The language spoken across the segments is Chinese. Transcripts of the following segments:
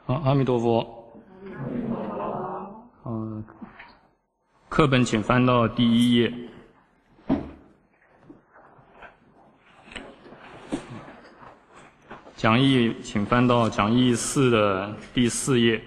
好，阿弥陀佛。课本请翻到第1页。讲义请翻到讲义4的第4页。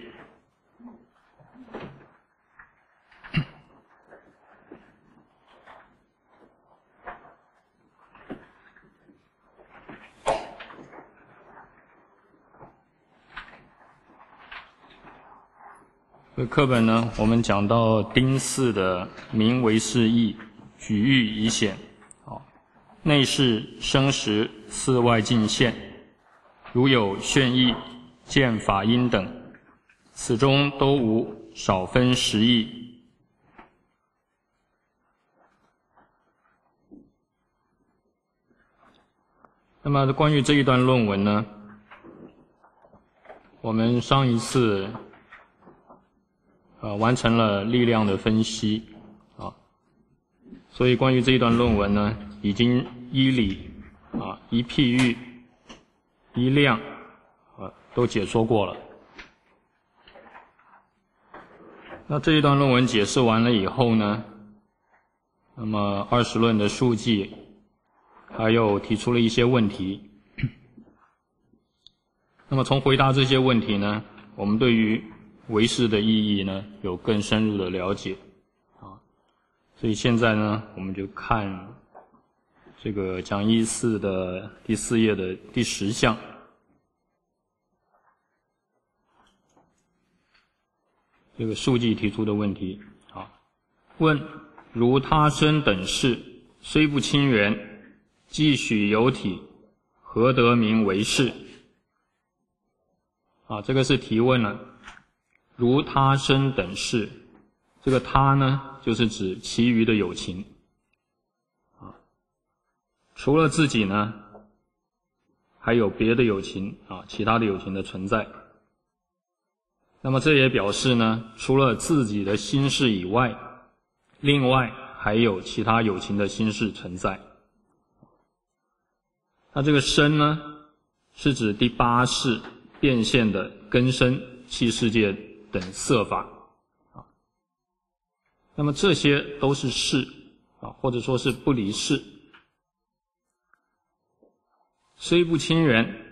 这课本呢，我们讲到丁巳的名为是义，举喻以显。内是生时四外尽现，如有炫义、见法音等，此中都无少分实义。那么关于这一段论文呢，我们上一次完成了力量的分析所以关于这一段论文呢，已经依理依譬喻依量都解说过了。那这一段论文解释完了以后呢，那么20论的述记还有提出了一些问题。那么从回答这些问题呢，我们对于唯识的意义呢有更深入的了解所以现在呢，我们就看这个讲义4的第4页的第10项。这个述记提出的问题问：如他生等事，虽不亲缘，既许有体，何得名为是？这个是提问了。如他生等事，这个他呢，就是指其余的有情除了自己呢，还有别的有情其他的有情的存在。那么这也表示呢，除了自己的心事以外，另外还有其他有情的心事存在。那这个生呢，是指第8世变现的根身、器世界等色法那么这些都是事或者说是不离事。虽不亲缘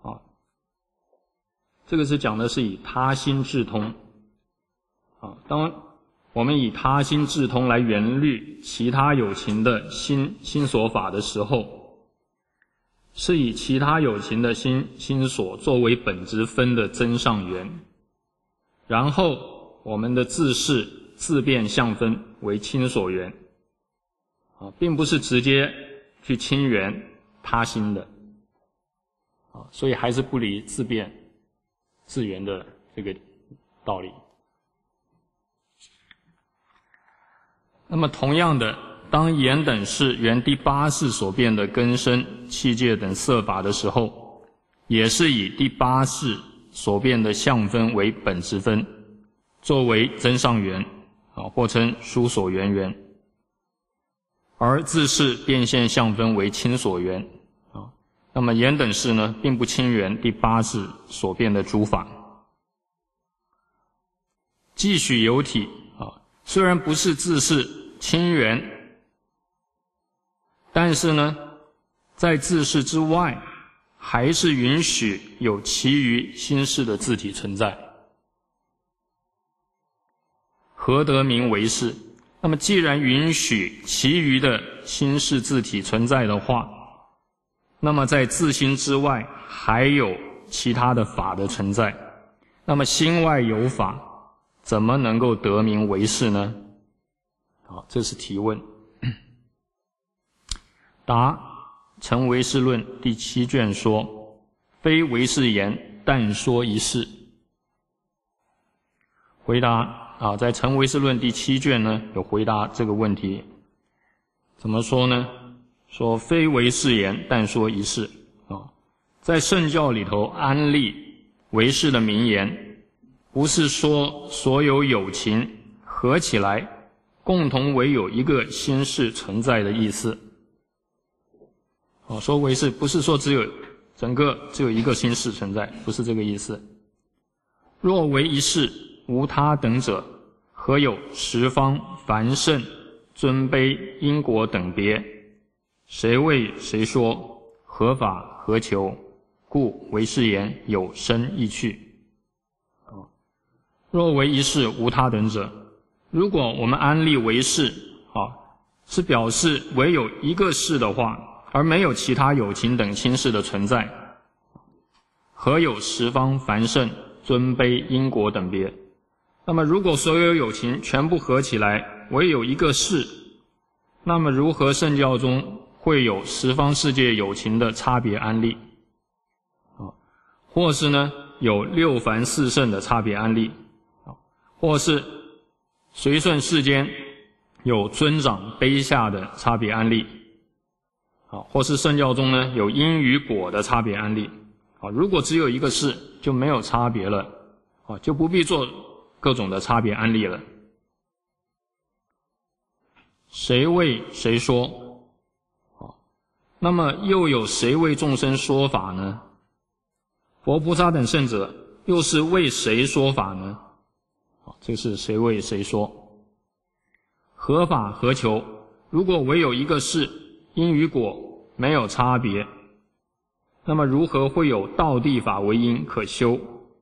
这个是讲的是以他心智通当我们以他心智通来圆虑其他有情的心所法的时候，是以其他有情的心所作为本质分的增上缘，然后我们的自视自变相分为亲所缘并不是直接去亲缘他心的所以还是不离自变自缘的这个道理。那么同样的，当言等事缘第8世所变的根身、器界等色法的时候，也是以第8世所变的相分为本质分，作为增上缘或称殊所缘缘，而自视变现相分为亲所缘那么言等事呢，并不亲缘第8世所变的诸法。既许有体虽然不是自视亲缘，但是呢，在自视之外，还是允许有其余心事的自体存在。何得名为是？那么既然允许其余的心事自体存在的话，那么在自心之外还有其他的法的存在，那么心外有法，怎么能够得名为是呢？这是提问。答：成唯识论第7卷说，非唯识言，但说一事。回答在成唯识论第7卷呢，有回答这个问题。怎么说呢？说非唯识言，但说一事在圣教里头安立唯识的名言，不是说所有有情合起来共同唯有一个心事存在的意思说唯识不是说只有一个心事存在，不是这个意思， 若为一事，无他等者，何有十方凡圣尊卑因果等别？谁谓谁说？何法何求？故为是言有生亦去。若为一事，无他等者，如果我们安立为事，是表示唯有一个事的话，而没有其他有情等亲事的存在，何有十方凡圣尊卑因果等别？那么如果所有有情全部合起来，唯有一个事，那么如何圣教中会有十方世界有情的差别安立？或是呢有六凡四圣的差别安立，或是随顺世间有尊长卑下的差别安立，或是圣教中呢有因与果的差别安立。如果只有一个事，就没有差别了，就不必做各种的差别安立了。谁为谁说？那么又有谁为众生说法呢？佛菩萨等圣者又是为谁说法呢？这是谁为谁说。何法何求？如果唯有一个事，因与果没有差别，那么如何会有道地法为因可修？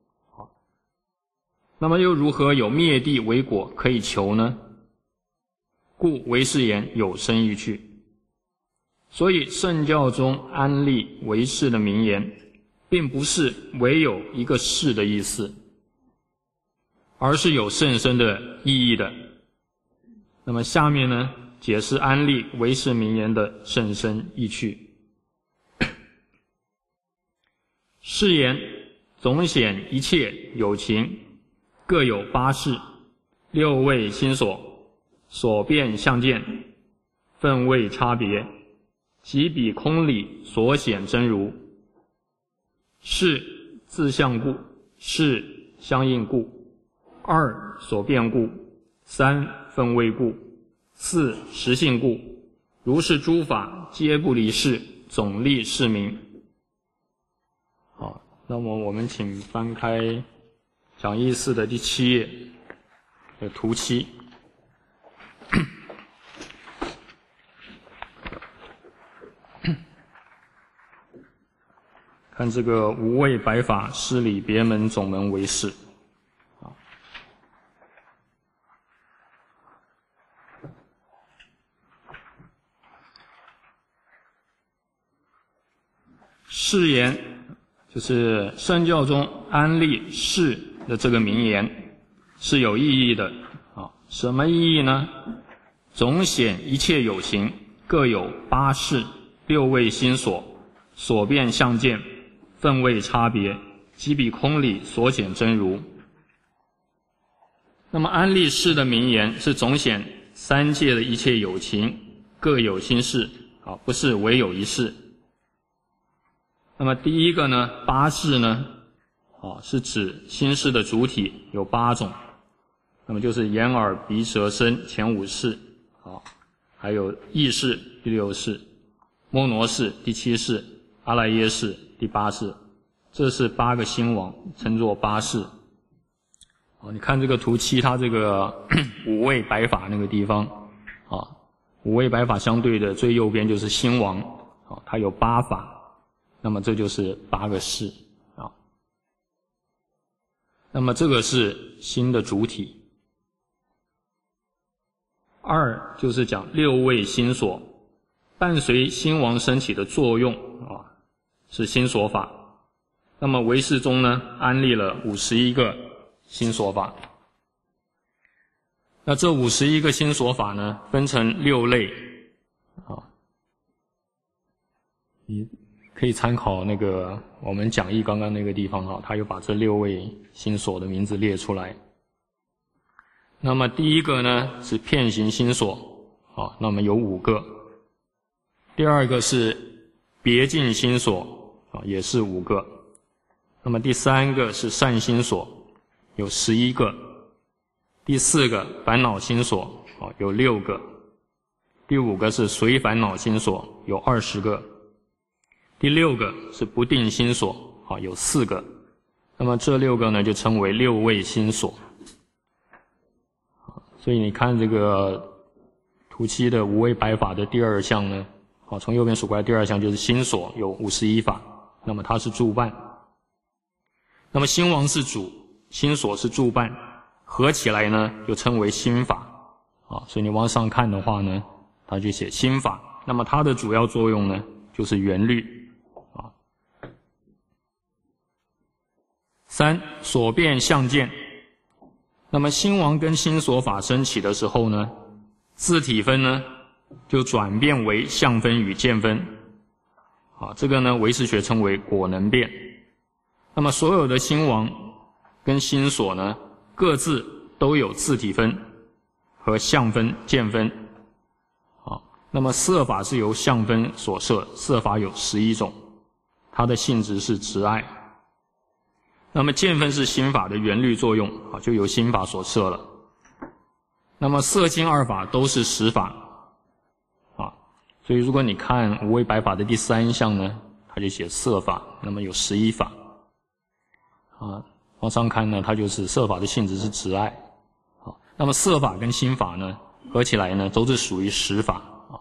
那么又如何有灭地为果可以求呢？故为是言有生亦去。所以圣教中安立为事的名言，并不是唯有一个事的意思，而是有甚深的意义的。那么下面呢，解释安立为事名言的甚深意趣。是言总显一切有情，各有八事，六位心所，所变相见，分位差别，即彼空理所显真如。是自相故，是相应故，二所变故，三分位故，四实性故，如是诸法皆不离事，总立是名。好，那么我们请翻开讲义4的第7页的图7。看这个无畏白法施礼别门总门为事。誓言就是圣教中安立誓的这个名言是有意义的。什么意义呢？总显一切有情，各有八事，六位心所，所变相见，分位差别，即彼空理所显真如。那么安立誓的名言是总显三界的一切有情各有心事，不是唯有一事。那么第一个呢，八事呢，是指心事的主体有8种，那么就是眼耳鼻舌身前5事，还有意识第6事，摩罗事第7事，阿赖耶识第8事，这是8个心王，称作八事。你看这个图7，它这个五位白法那个地方，五位白法相对的最右边就是心王，它有8法，那么这就是8个事。那么这个是心的主体。二就是讲6位心所，伴随心王升起的作用，是心所法。那么唯识中呢，安立了51个心所法。那这51个心所法呢，分成6类，你可以参考那个我们讲义刚刚那个地方，他又把这6位心所的名字列出来。那么第一个呢是遍行心所，那么有5个。第二个是别境心所，也是5个。那么第三个是善心所，有11个。第4个烦恼心所，有6个。第5个是随烦恼心所，有20个。第6个是不定心所，有4个。 那么这6个呢就称为6位心所。所以你看这个图7的无为百法的第2项呢，从右边数过来第2项就是心所有51法，那么它是助伴。那么心王是主，心所是助伴，合起来呢就称为心法。所以你往上看的话呢，它就写心法。那么它的主要作用呢就是缘律。3. 所变相见。那么心王跟心所法升起的时候呢，自体分呢就转变为相分与见分。这个呢唯识学称为果能变。那么所有的心王跟心所呢各自都有自体分和相分、见分。那么色法是由相分所摄，色法有11种，它的性质是执爱。那么见分是心法的缘律作用，就由心法所摄了。那么色心2法都是实法。所以如果你看无为百法的第3项呢，它就写色法，那么有11法。往上看呢，它就是色法的性质是执爱。那么色法跟心法呢合起来呢都是属于实法。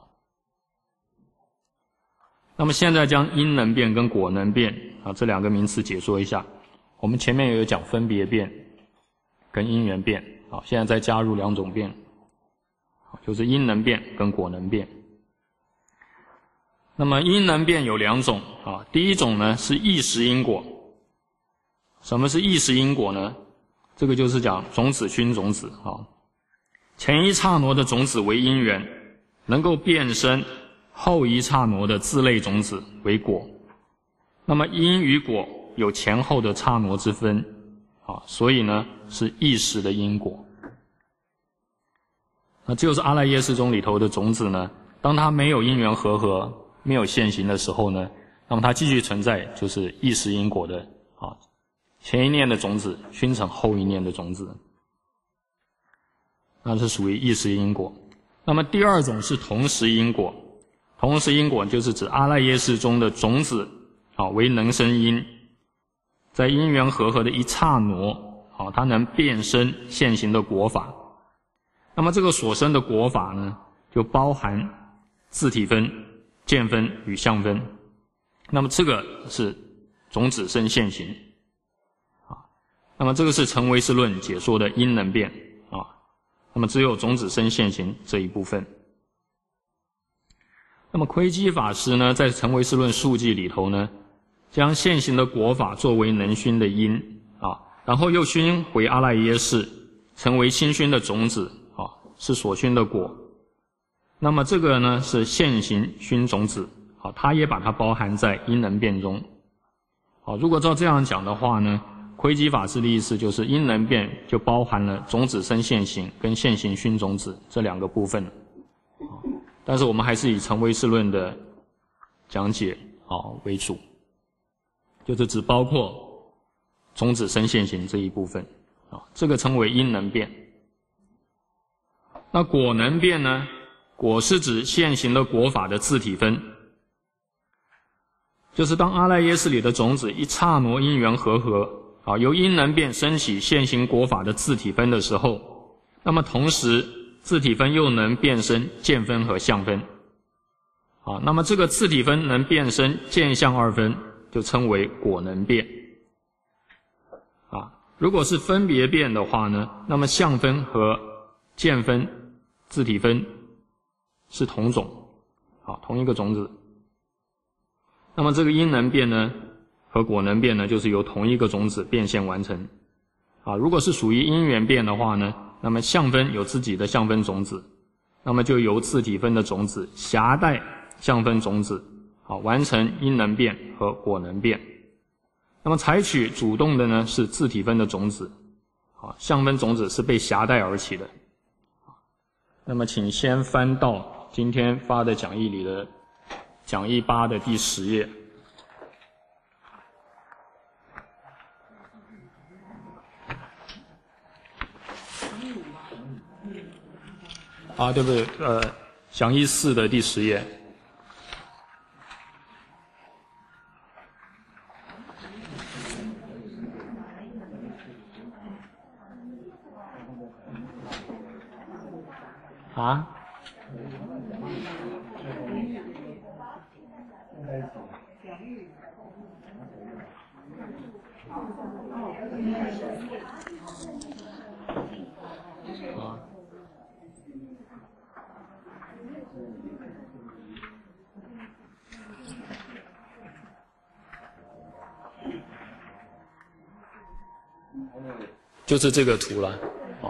那么现在将因能变跟果能变这2个名词解说一下。我们前面也有讲分别变跟因缘变，现在再加入2种变，就是因能变跟果能变。那么因能变有2种第一种呢是意识因果。什么是意识因果呢？这个就是讲种子熏种子前一刹那的种子为因缘，能够变生后一刹那的自类种子为果。那么因与果有前后的刹那之分所以呢是意识的因果。那就是阿赖耶识中里头的种子呢，当它没有因缘和合，没有现行的时候呢，那么它继续存在，就是意识因果的前一念的种子熏成后一念的种子，那是属于意识因果。那么第2种是同时因果。同时因果就是指阿赖耶识中的种子为能生因，在因缘和合的一刹那它能变生现行的果法。那么这个所生的果法呢，就包含自体分、见分与相分。那么这个是种子生现行。那么这个是成唯识论解说的因能变那么只有种子生现行这一部分。那么窥基法师呢，在成唯识论述记里头呢，将现行的果法作为能熏的因然后又熏回阿赖耶识，成为新熏的种子是所熏的果。那么这个呢是现行熏种子它也把它包含在因能变中。如果照这样讲的话呢，窥基法师的意思就是因能变就包含了种子生现行跟现行熏种子这2个部分。但是我们还是以成唯识论的讲解为主，就是只包括种子生现行这一部分这个称为因能变。那果能变呢？果是指现行的果法的自体分，就是当阿赖耶识里的种子一刹那因缘和合由因能变升起现行果法的自体分的时候，那么同时自体分又能变生见分和相分那么这个自体分能变生见相2分，就称为果能变如果是分别变的话呢，那么相分和见分、自体分是同种同一个种子。那么这个因能变呢和果能变呢，就是由同一个种子变现完成如果是属于因缘变的话呢，那么相分有自己的相分种子，那么就由自体分的种子携带相分种子完成因能变和果能变。那么采取主动的呢是自体分的种子相分种子是被携带而起的。那么请先翻到今天发的讲义里的讲义8的第10页。对不对？讲义4的第10页。 啊？就是这个图了，哦。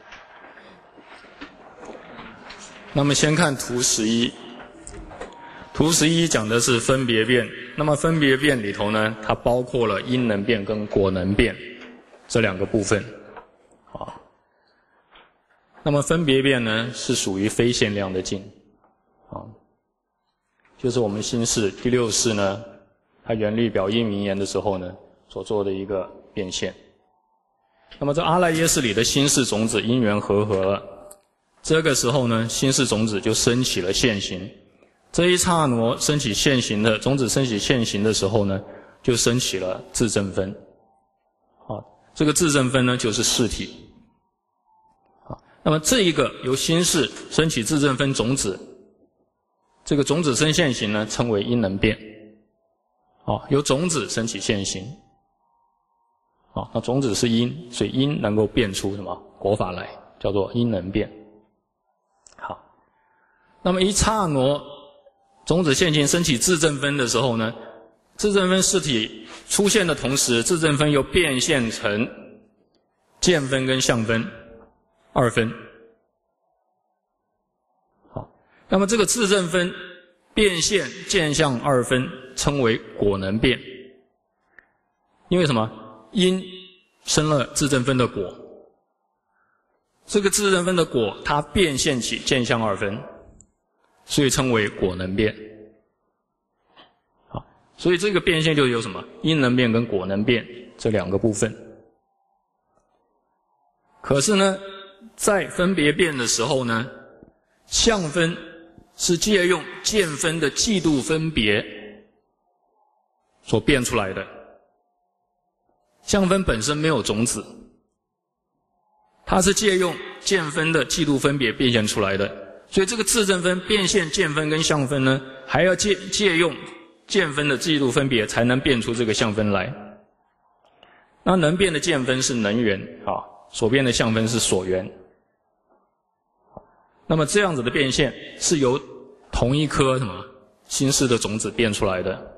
那么先看图11，图11讲的是分别变。那么分别变里头呢，它包括了因能变跟果能变这两个部分，啊。那么分别变呢，是属于非限量的境，啊，就是我们心识第六识呢，它原律表因名言的时候呢，所做的一个变现。那么这阿赖耶识里的心识种子因缘和合了，这个时候呢，心识种子就升起了现行。这一刹那升起现行的种子升起现行的时候呢，就升起了自证分。这个自证分呢，就是识体。那么这一个由心识升起自证分种子，这个种子生现行呢，称为因能变。由种子升起现行。那种子是因，所以因能够变出什么果法来，叫做因能变。好，那么一刹那种子现行升起自证分的时候呢，自证分识体出现的同时，自证分又变现成见分跟相分二分。好，那么这个自证分变现见相二分称为果能变。因为什么？因生了自证分的果，这个自证分的果它变现起见相二分，所以称为果能变。好，所以这个变现就有什么？因能变跟果能变这两个部分。可是呢，在分别变的时候呢，相分是借用见分的嫉妒分别所变出来的。相分本身没有种子，它是借用见分的嫉妒分别变现出来的。所以这个自证分变现见分跟相分呢，还要借用见分的嫉妒分别才能变出这个相分来。那能变的见分是能缘，所变的相分是所缘。那么这样子的变现是由同一颗什么心识的种子变出来的，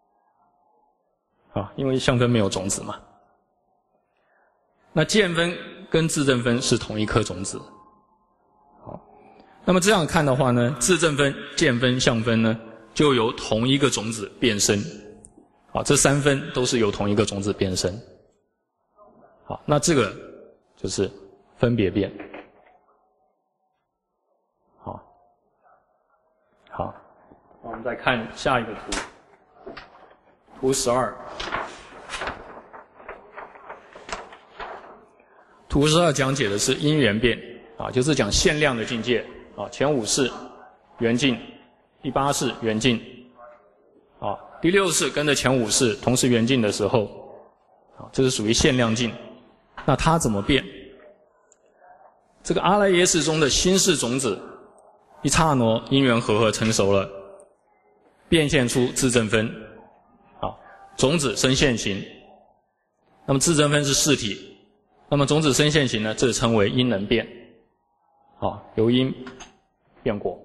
因为相分没有种子嘛。那见分跟自证分是同一颗种子。那么这样看的话呢，自证分、见分、相分呢，就由同一个种子变生。这三分都是由同一个种子变生。好，那这个就是分别变。好，我们再看下一个图，图12。图12讲解的是因缘变，就是讲限量的境界，前5世缘境，第8世缘境，第6世跟着前5世同时缘境的时候，这是属于限量境。那它怎么变？这个阿赖耶识中的心识种子，一刹那因缘和合成熟了，变现出自证分，种子生现行。那么自证分是识体。那么种子生现行呢，这称为因能变，由因变果。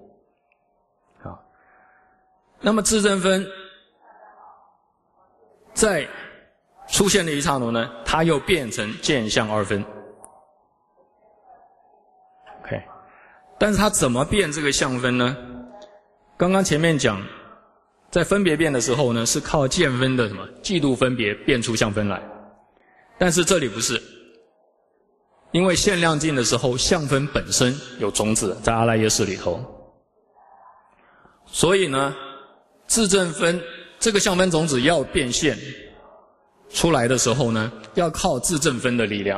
那么自证分在出现的一刹那呢，它又变成见相二分。OK， 但是它怎么变这个相分呢？刚刚前面讲，在分别变的时候呢，是靠见分的什么嫉妒分别变出相分来，但是这里不是。因为限量境的时候，相分本身有种子在阿赖耶识里头，所以呢，自证分这个相分种子要变现出来的时候呢，要靠自证分的力量。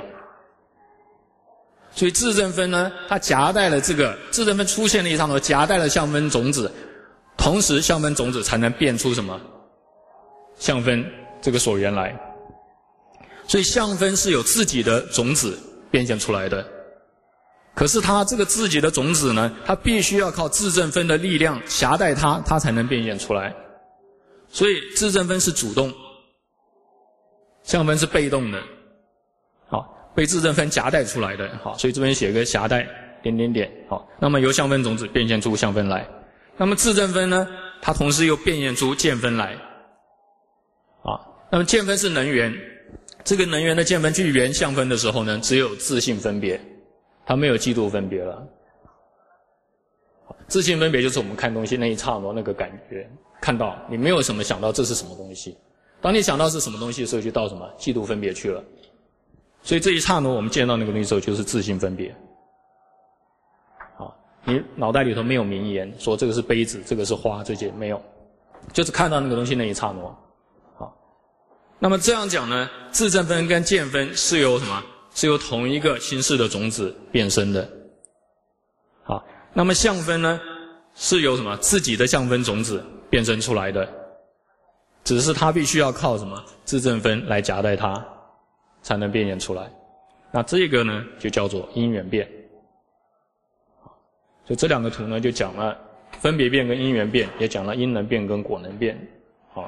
所以自证分呢，它夹带了这个自证分出现的一刹那，夹带了相分种子，同时相分种子才能变出什么相分这个所缘来。所以相分是有自己的种子变现出来的， 可是它这个自己的种子呢，它必须要靠自证分的力量夹带它，它才能变现出来。所以自证分是主动，相分是被动的，好，被自证分夹带出来的，好，所以这边写个夹带点点点，好，那么由相分种子变现出相分来。那么自证分呢，它同时又变现出见分来，啊，那么见分是能源，这个能源的见分去圆相分的时候呢，只有自性分别，它没有嫉妒分别了。自性分别就是我们看东西那一刹那那个感觉，看到你没有什么想到这是什么东西，当你想到是什么东西的时候，就到什么嫉妒分别去了。所以这一刹那我们见到那个东西的时候，就是自性分别。你脑袋里头没有名言说这个是杯子，这个是花，这些没有，就是看到那个东西那一刹那。好，那么这样讲呢，自证分跟见分是由什么？是由同一个心识的种子变生的。好，那么相分呢，是由什么？自己的相分种子变生出来的，只是它必须要靠什么？自证分来夹带它，才能变现出来。那这个呢，就叫做因缘变。所以这两个图呢，就讲了分别变跟因缘变，也讲了因能变跟果能变。好，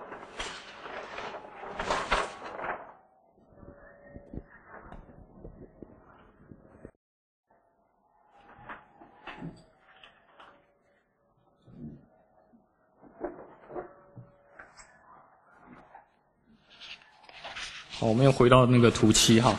好，我们又回到那个图7哈。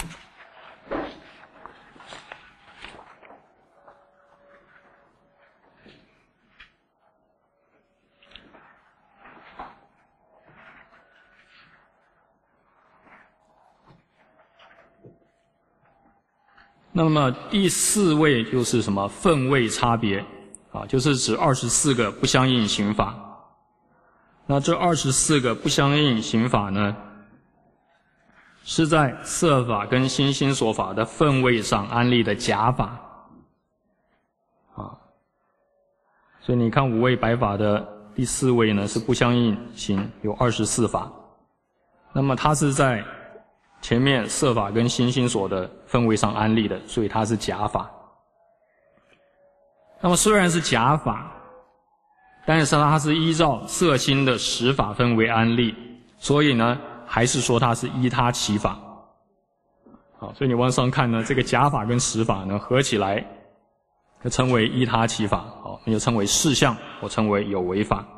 那么第4位就是什么？分位差别啊，就是指24个不相应行法。那这24个不相应行法呢，是在色法跟心心所法的分位上安立的假法啊。所以你看五位白法的第4位呢是不相应行，有24法。那么它是在前面色法跟心心所的分位上安立的，所以它是假法。那么虽然是假法，但是它是依照色心的实法分为安立，所以呢还是说它是依他起法。好，所以你往上看呢，这个假法跟实法呢合起来就称为依他起法，好，那就称为事相，或称为有为法。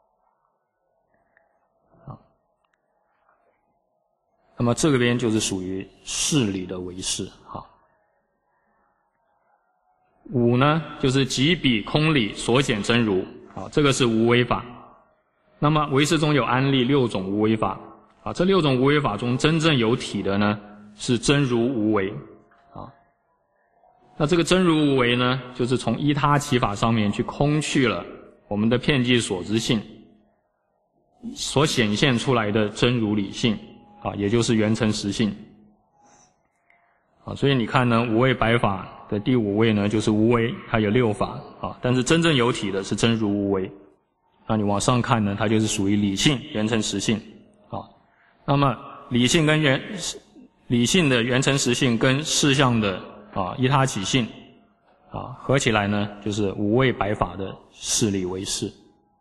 那么这个边就是属于事理的唯识哈。5呢，就是即彼空理所显真如，啊，这个是无为法。那么唯识中有安立6种无为法，啊，这6种无为法中真正有体的呢是真如无为，啊，那这个真如无为呢，就是从依他起法上面去空去了我们的遍计所知性所显现出来的真如理性。啊，也就是缘成实性。啊，所以你看呢，五位白法的第5位呢，就是无为，它有6法啊，但是真正有体的是真如无为。那你往上看呢，它就是属于理性、缘成实性。啊，那么理性的缘成实性跟事相的依他起性合起来呢，就是五位白法的事理唯识。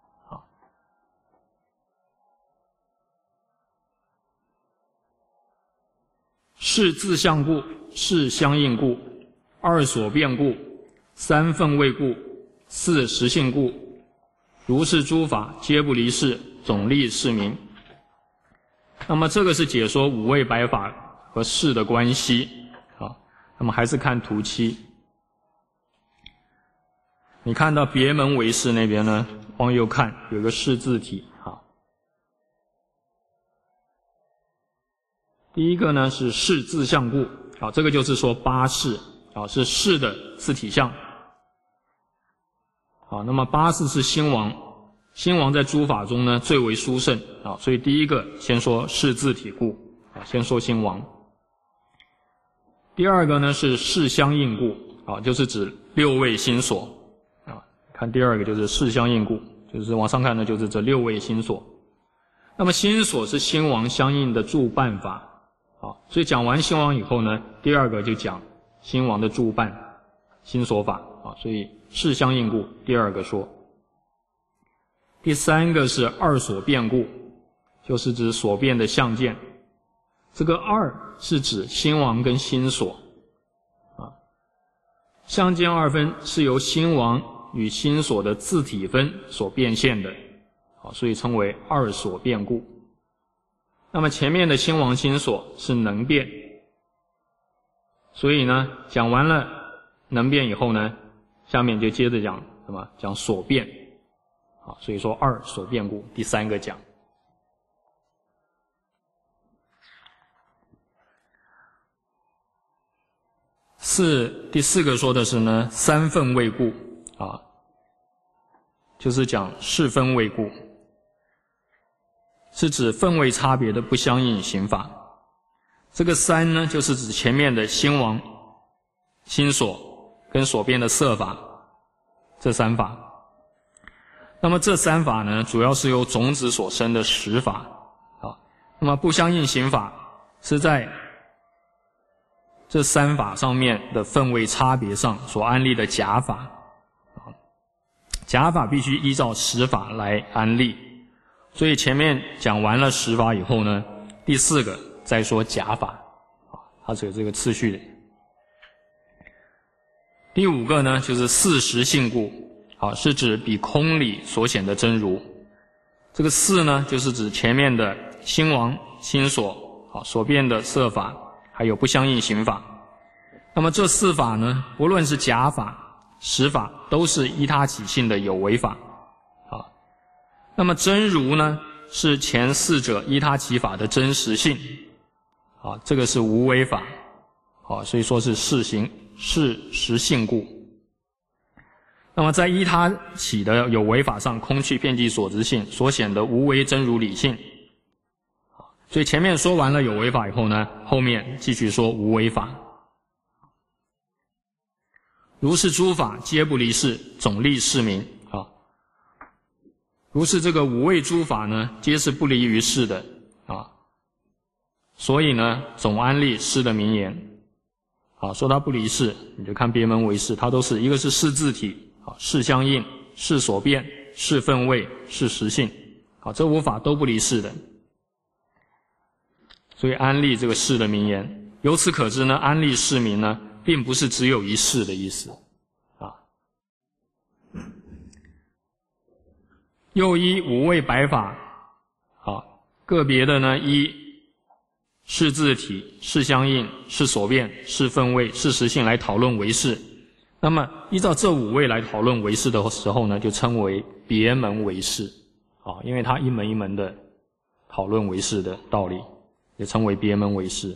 是自相故，是相应故，2所变故，3分位故，4实性故，如是诸法皆不离事，总立是名。那么这个是解说五位白法和事的关系啊。那么还是看图7，你看到别门唯识那边呢，往右看有一个事字体啊。第一个呢是事自相故，啊，这个就是说八事啊，是事的自体相。好，那么八事是心王，心王在诸法中呢最为殊胜啊，所以第一个先说事自体故啊，先说心王。第二个呢是事相应故啊，就是指6位心所啊，看第二个就是事相应故，就是往上看呢就是这6位心所。那么心所是心王相应的助办法。好，所以讲完心王以后呢，第二个就讲心王的助伴，心所法啊，所以事相应故，第二个说。第三个是二所变故，就是指所变的相见。这个二是指心王跟心所啊，相见二分是由心王与心所的自体分所变现的，所以称为二所变故。那么前面的心王心所是能变，所以呢讲完了能变以后呢，下面就接着讲什么？讲所变。所以说二所变故，第三个讲。第四个说的是呢三分位故啊，就是讲事分位故，是指分位差别的不相应刑法。这个三呢，就是指前面的心王、心所跟所变的色法这三法。那么这三法呢，主要是由种子所生的实法啊。那么不相应刑法是在这三法上面的分位差别上所安立的假法啊。假法必须依照实法来安立，所以前面讲完了实法以后呢，第四个再说假法啊，它是有这个次序的。第五个呢，就是四实性故。是指比空理所显的真如。这个四呢，就是指前面的心王、心所所变的色法，还有不相应刑法。那么这四法呢，不论是假法、实法，都是依他起性的有为法。那么真如呢，是前四者依他起法的真实性。这个是无为法。所以说是事实性故。那么在依他起的有为法上，空去遍计所执性所显的无为真如理性。所以前面说完了有为法以后呢，后面继续说无为法。如是诸法皆不离事，总立事名啊。如是这个五位诸法呢，皆是不离于事的啊。所以呢，总安立事的名言。说它不离事，你就看别门为事，它都是一个是事自体。事相应、事所变、事分位、事实性，这五法都不离事的。所以安立这个事的名言，由此可知呢，安立事名呢，并不是只有一事的意思又依五位百法，个别的呢依事自体、事相应、事所变、事分位、事实性来讨论为事。那么依照这五位来讨论为事的时候呢，就称为别门为事因为它一门一门的讨论为事的道理，也称为别门为事。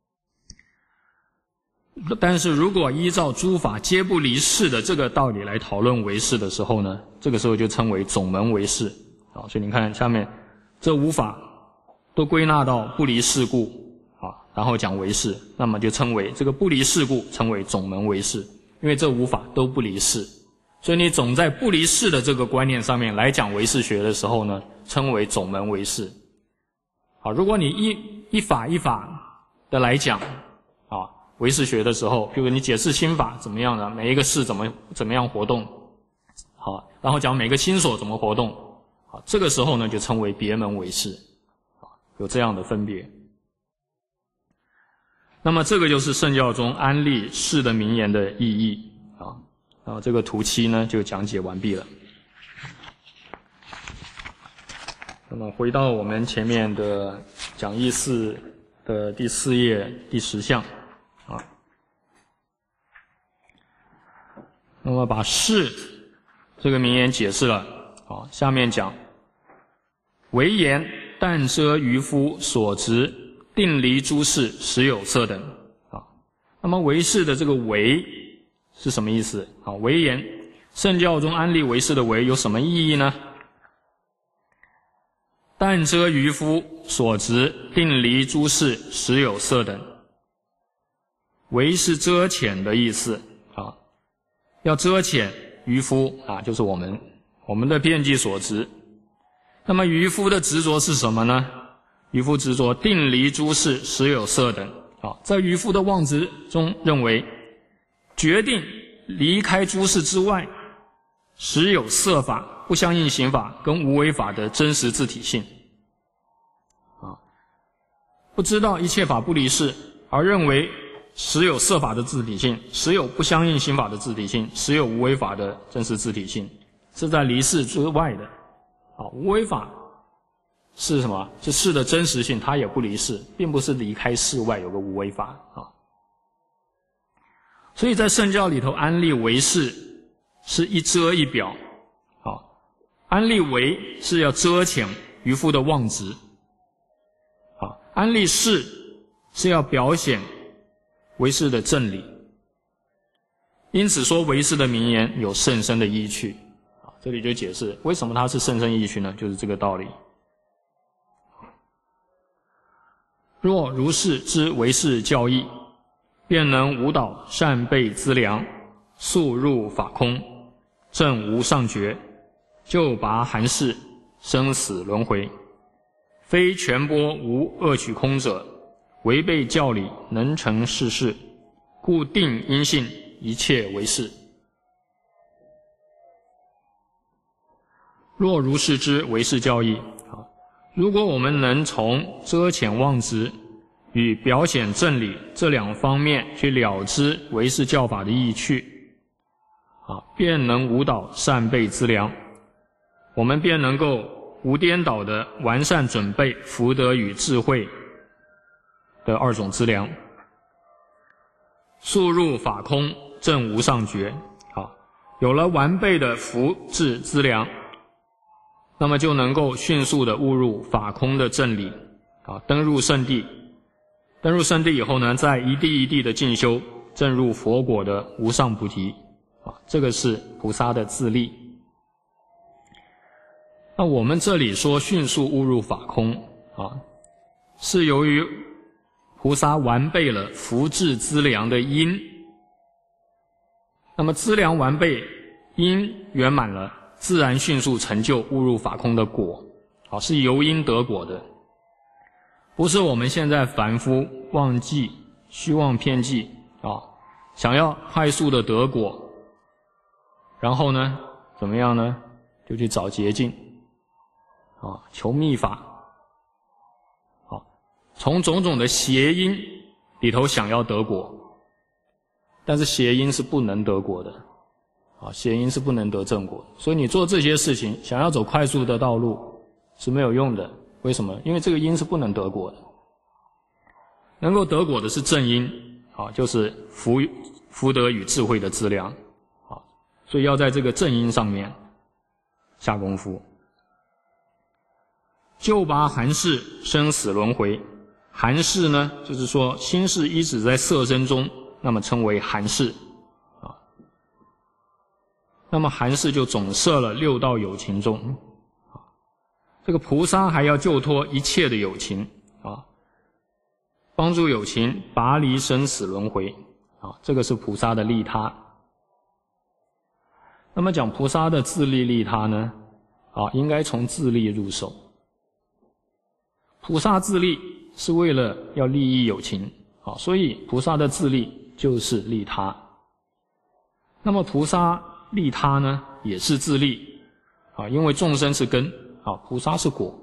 但是如果依照诸法皆不离事的这个道理来讨论为事的时候呢，这个时候就称为总门为事所以你看下面这五法都归纳到不离事故然后讲为事，那么就称为这个不离事故称为总门为事。因为这五法都不离事，所以你总在不离事的这个观念上面来讲唯识学的时候呢，称为总门唯识。如果你一法一法的来讲唯识学的时候，比如你解释心法怎么样呢？每一个事怎么样活动，然后讲每个心所怎么活动，这个时候呢就称为别门唯识，有这样的分别。那么这个就是圣教中安立事的名言的意义然后这个图7呢就讲解完毕了。那么回到我们前面的讲义4的第4页第10项那么把事这个名言解释了下面讲唯言但遮渔夫所执定离诸事实有色等那么唯识的这个唯是什么意思唯言圣教中安立唯识的唯有什么意义呢？但遮渔夫所执定离诸事实有色等，唯是遮遣的意思要遮遣渔夫就是我们的遍计所执。那么渔夫的执着是什么呢？渔夫执着定离诸事实有色等在渔夫的妄执中认为决定离开诸事之外，实有色法、不相应行法跟无为法的真实自体性。不知道一切法不离事，而认为实有色法的自体性，实有不相应行法的自体性，实有无为法的真实自体性，是在离事之外的。无为法是什么？是事的真实性，它也不离事，并不是离开事外有个无为法所以在圣教里头安立唯识是一遮一表安立唯是要遮遣渔夫的妄执安立事是要表显唯识的正理。因此说唯识的名言有甚深的依据这里就解释为什么它是甚深依据呢？就是这个道理。若如是知唯识教义，便能无倒善备资粮，速入法空，证无上觉，就拔含识，生死轮回。非全波无恶取空者，违背教理，能成世事，故定因性，一切为是。若如是知唯识教义如果我们能从遮遣妄执与表显正理这两方面去了知唯识教法的意趣便能无倒善备资粮，我们便能够无颠倒的完善准备福德与智慧的二种资粮，速入法空，证无上觉有了完备的福智资粮，那么就能够迅速的悟入法空的正理登入圣地。登入圣地以后呢，再一地一地的进修，证入佛果的无上菩提这个是菩萨的自力。那我们这里说迅速悟入法空是由于菩萨完备了福智资粮的因，那么资粮完备，因圆满了，自然迅速成就悟入法空的果是由因得果的，不是我们现在凡夫忘记虚妄偏计想要快速的得果，然后呢怎么样呢？就去找捷径求密法从种种的邪因里头想要得果，但是邪因是不能得果的邪因是不能得正果，所以你做这些事情想要走快速的道路是没有用的。为什么？因为这个因是不能得果的，能够得果的是正因就是福德与智慧的资粮所以要在这个正因上面下功夫。就拔含识，生死轮回。含识呢，就是说心识依止在色身中，那么称为含识那么含识就总摄了六道有情中这个菩萨还要救脱一切的有情帮助有情拔离生死轮回这个是菩萨的利他。那么讲菩萨的自利利他呢应该从自利入手。菩萨自利是为了要利益有情所以菩萨的自利就是利他。那么菩萨利他呢也是自利因为众生是根菩萨是果。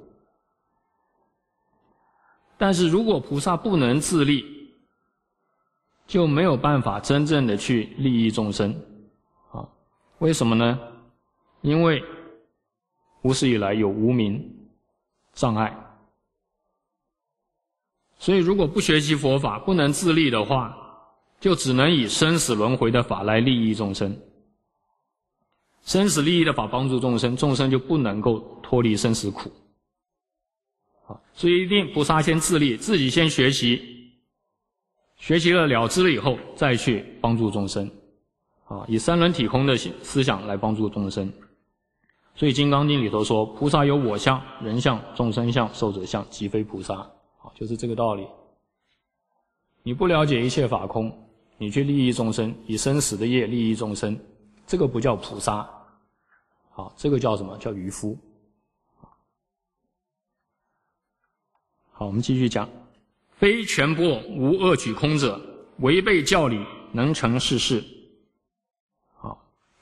但是如果菩萨不能自利，就没有办法真正的去利益众生为什么呢？因为无始以来有无明障碍，所以如果不学习佛法，不能自利的话，就只能以生死轮回的法来利益众生。生死利益的法帮助众生，众生就不能够脱离生死苦所以一定菩萨先自利，自己先学习，学习了知了以后再去帮助众生以三轮体空的思想来帮助众生。所以《金刚经》里头说，菩萨有我相、人相、众生相、寿者相，即非菩萨就是这个道理。你不了解一切法空，你去利益众生，以生死的业利益众生，这个不叫菩萨这个叫什么？叫渔夫。好，我们继续讲。非全波无恶取空者，违背教理，能成世事，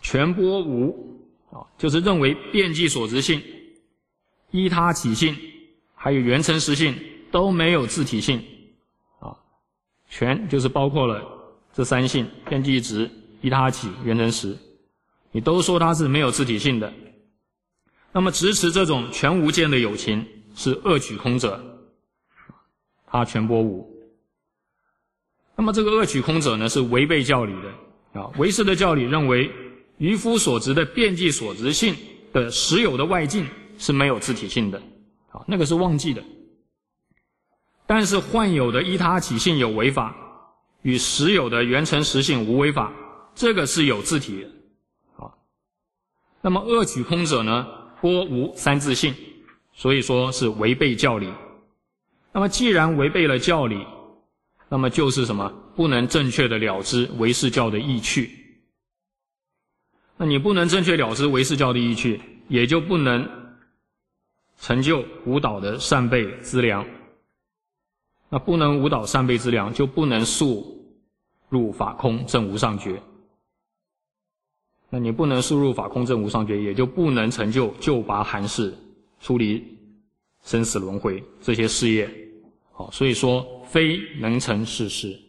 全波无就是认为遍计所执性、依他起性还有缘成实性都没有自体性全就是包括了这三性：遍计执、依他起、缘成实，你都说它是没有自体性的。那么执持这种全无间的有情是恶取空者，他全波无。那么这个恶取空者呢，是违背教理的唯识的教理认为渔夫所执的遍计所执性的实有的外境是没有自体性的那个是忘记的。但是幻有的依他起性有为法，与实有的缘成实性无为法，这个是有自体的那么恶取空者呢，波无三自性，所以说是违背教理。那么既然违背了教理，那么就是什么？不能正确的了知唯识教的意趣。那你不能正确了知唯识教的意趣，也就不能成就无导的善备资粮。那不能无导善备资粮，就不能速入法空证无上觉。那你不能速入法空证无上觉，也就不能成就救拔寒士、出离生死轮回这些事业所以说非能成是事。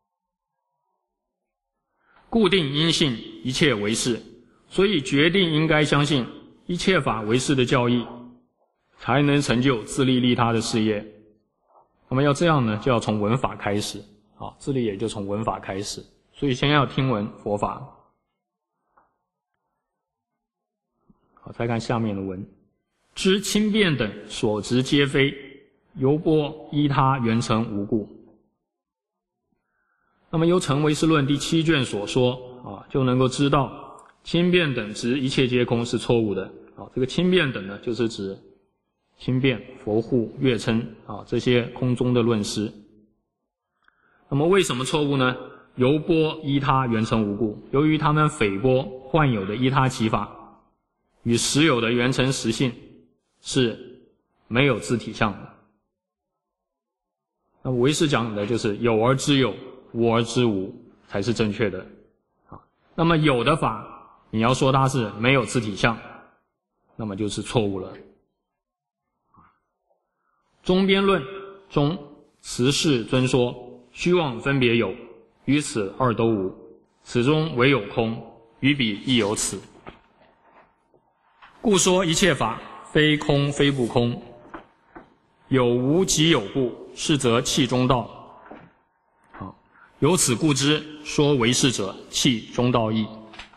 固定因信一切为是，所以决定应该相信一切法为是的教义，才能成就自利利他的事业。那么要这样呢，就要从闻法开始自利也就从闻法开始，所以先要听闻佛法。好，再看下面的文：知轻便等所执皆非，由波依他缘成无故。那么由成唯识论第7卷所说就能够知道轻便等执一切皆空是错误的这个轻便等呢，就是指轻便、佛护、乐称这些空中的论师。那么为什么错误呢？由波依他缘成无故，由于他们匪波幻有的依他起法与实有的缘成实性是没有自体相的。那唯识讲的就是有而知有，无而知无才是正确的那么有的法你要说它是没有自体相，那么就是错误了。中边论中此事尊说虚妄分别有，于此二都无，此中唯有空，于彼亦有此。故说一切法非空非不空，有无即有故，是则气中道。由此故知，说唯识者气中道义。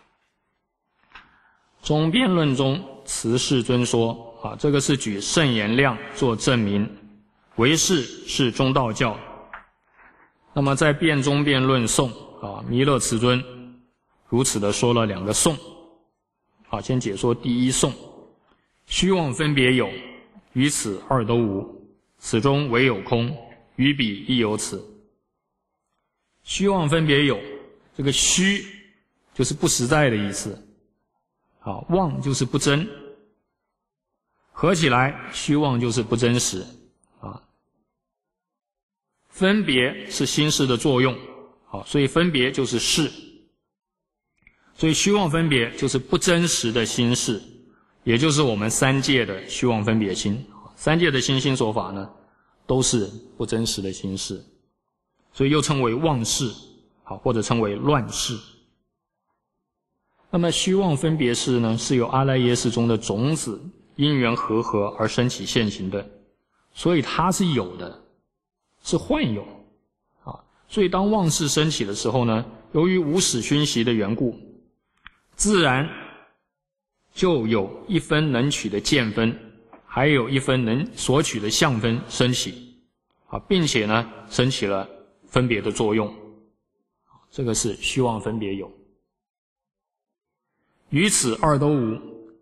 中边论中此事尊说这个是举圣言量做证明，唯识是中道教。那么在辩中辩论颂弥勒慈尊如此的说了2个颂先解说第一颂：虚妄分别有，于此二都无，此中唯有空，于彼亦有此。虚妄分别有，这个虚就是不实在的意思妄就是不真，合起来虚妄就是不真实分别是心识的作用所以分别就是识，所以虚妄分别就是不真实的心识，也就是我们3界的虚妄分别心。3界的心所法呢，都是不真实的心识，所以又称为妄识或者称为乱识。那么虚妄分别识呢，是由阿赖耶识中的种子因缘和合而生起现行的，所以它是有的，是幻有所以当妄识升起的时候呢，由于无始熏习的缘故，自然就有一分能取的见分，还有一分能所取的相分升起并且呢升起了分别的作用，这个是虚妄分别有。于此二都无，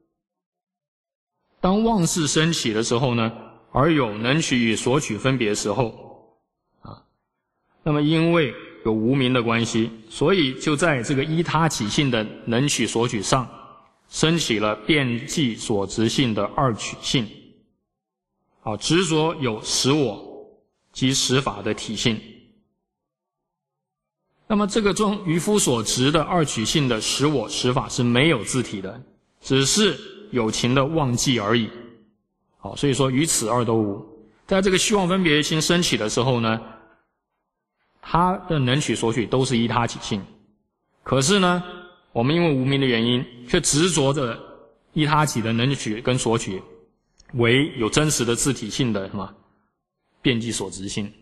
当妄识升起的时候呢，而有能取与所取分别的时候那么因为有无明的关系，所以就在这个依他起性的能取所取上升起了遍计所执性的二取性执着有实我及实法的体性。 那么这个中渔夫所执的二取性的实我实法是没有自体的，只是有情的忘记而已。好，所以说于此二都无。在这个虚妄分别心升起的时候呢，它的能取所取都是依他起性。可是呢，我们因为无明的原因，却执着着依他起的能取跟所取为有真实的自体性的什么遍计所执性。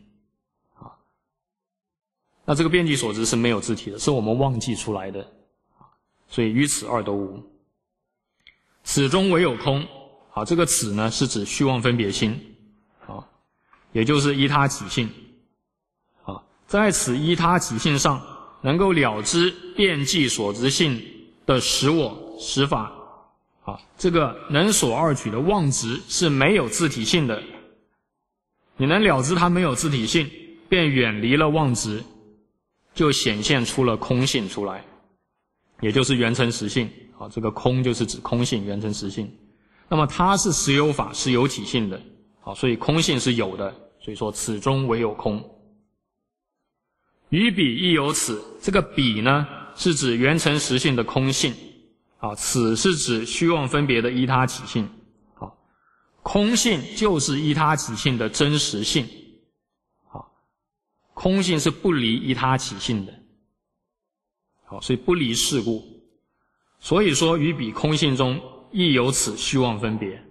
那这个遍计所执是没有自体的，是我们忘记出来的，所以于此二都无。此中唯有空，好，这个此呢是指虚妄分别心，也就是依他起性。在此依他起性上，能够了知遍计所执性的实我实法，这个能所二取的妄执是没有自体性的。你能了知它没有自体性，便远离了妄执，就显现出了空性出来，也就是圆成实性。这个空就是指空性，圆成实性。那么它是实有法，是有体性的，所以空性是有的，所以说此中唯有空。于彼亦有此，这个彼呢是指圆成实性的空性，此是指虚妄分别的依他起性。空性就是依他起性的真实性，空性是不离依他起性的，所以不离事故。所以说于彼空性中亦有此虚妄分别。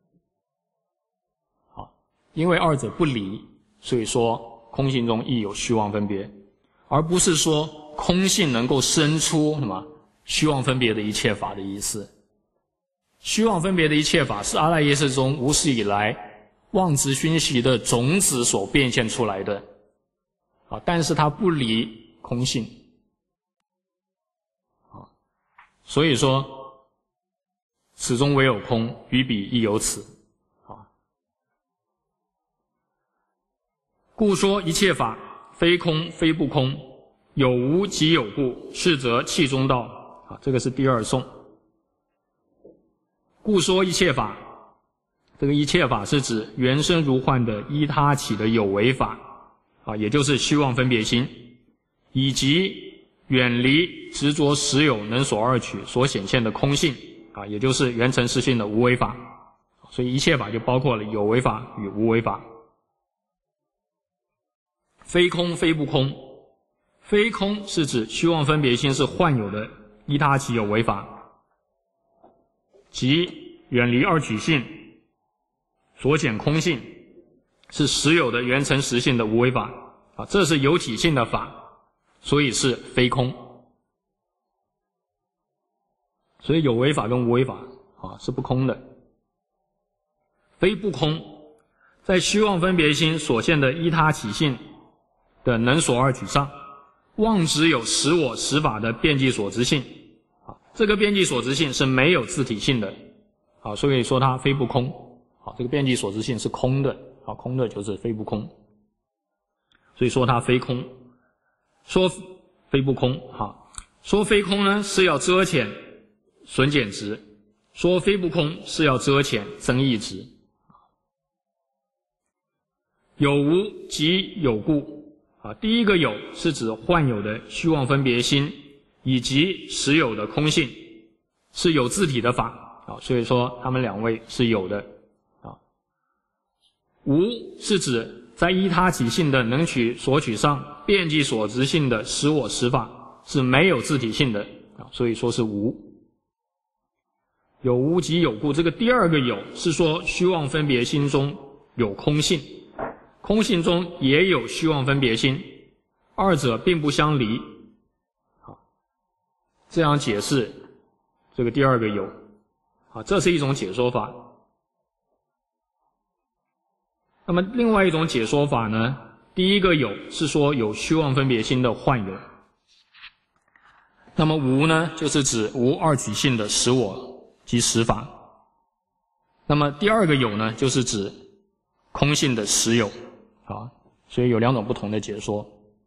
因为二者不离，所以说空性中亦有虚妄分别，而不是说空性能够生出什么虚妄分别的一切法的意思。虚妄分别的一切法是阿赖耶识中无始以来妄执熏习的种子所变现出来的，但是它不离空性。所以说此中唯有空，于彼亦有此。故说一切法非空非不空，有无即有故，是则气中道。这个是第二颂。故说一切法，这个一切法是指原生如幻的依他起的有为法，也就是虚妄分别心，以及远离执着实有能所二取所显现的空性，也就是圆成实性的无为法。所以一切法就包括了有为法与无为法。非空非不空，非空是指虚妄分别心是幻有的依他起有为法，即远离二取性所显空性，是实有的圆成实性的无为法，这是有体性的法，所以是非空。所以有为法跟无为法是不空的。非不空，在虚妄分别心所现的依他起性的能所二取上，妄执有实我实法的遍计所执性，这个遍计所执性是没有自体性的，所以说它非不空。这个遍计所执性是空的，空的就是非不空，所以说它非空。说非不空，说非空呢是要遮遣损减值，说非不空是要遮遣增益值。有无即有故，第一个有是指幻有的虚妄分别心以及实有的空性，是有自体的法，所以说他们两位是有的。无是指在依他起性的能取所取上遍计所执性的实我实法是没有自体性的，所以说是无。有无即有故，这个第二个有是说虚妄分别心中有空性，空性中也有虚妄分别心，二者并不相离。这样解释这个第二个有，这是一种解说法。那么另外一种解说法呢，第一个有是说有虚妄分别心的幻有，那么无呢就是指无二取性的实我及实法，那么第二个有呢就是指空性的实有，所以有两种不同的解说。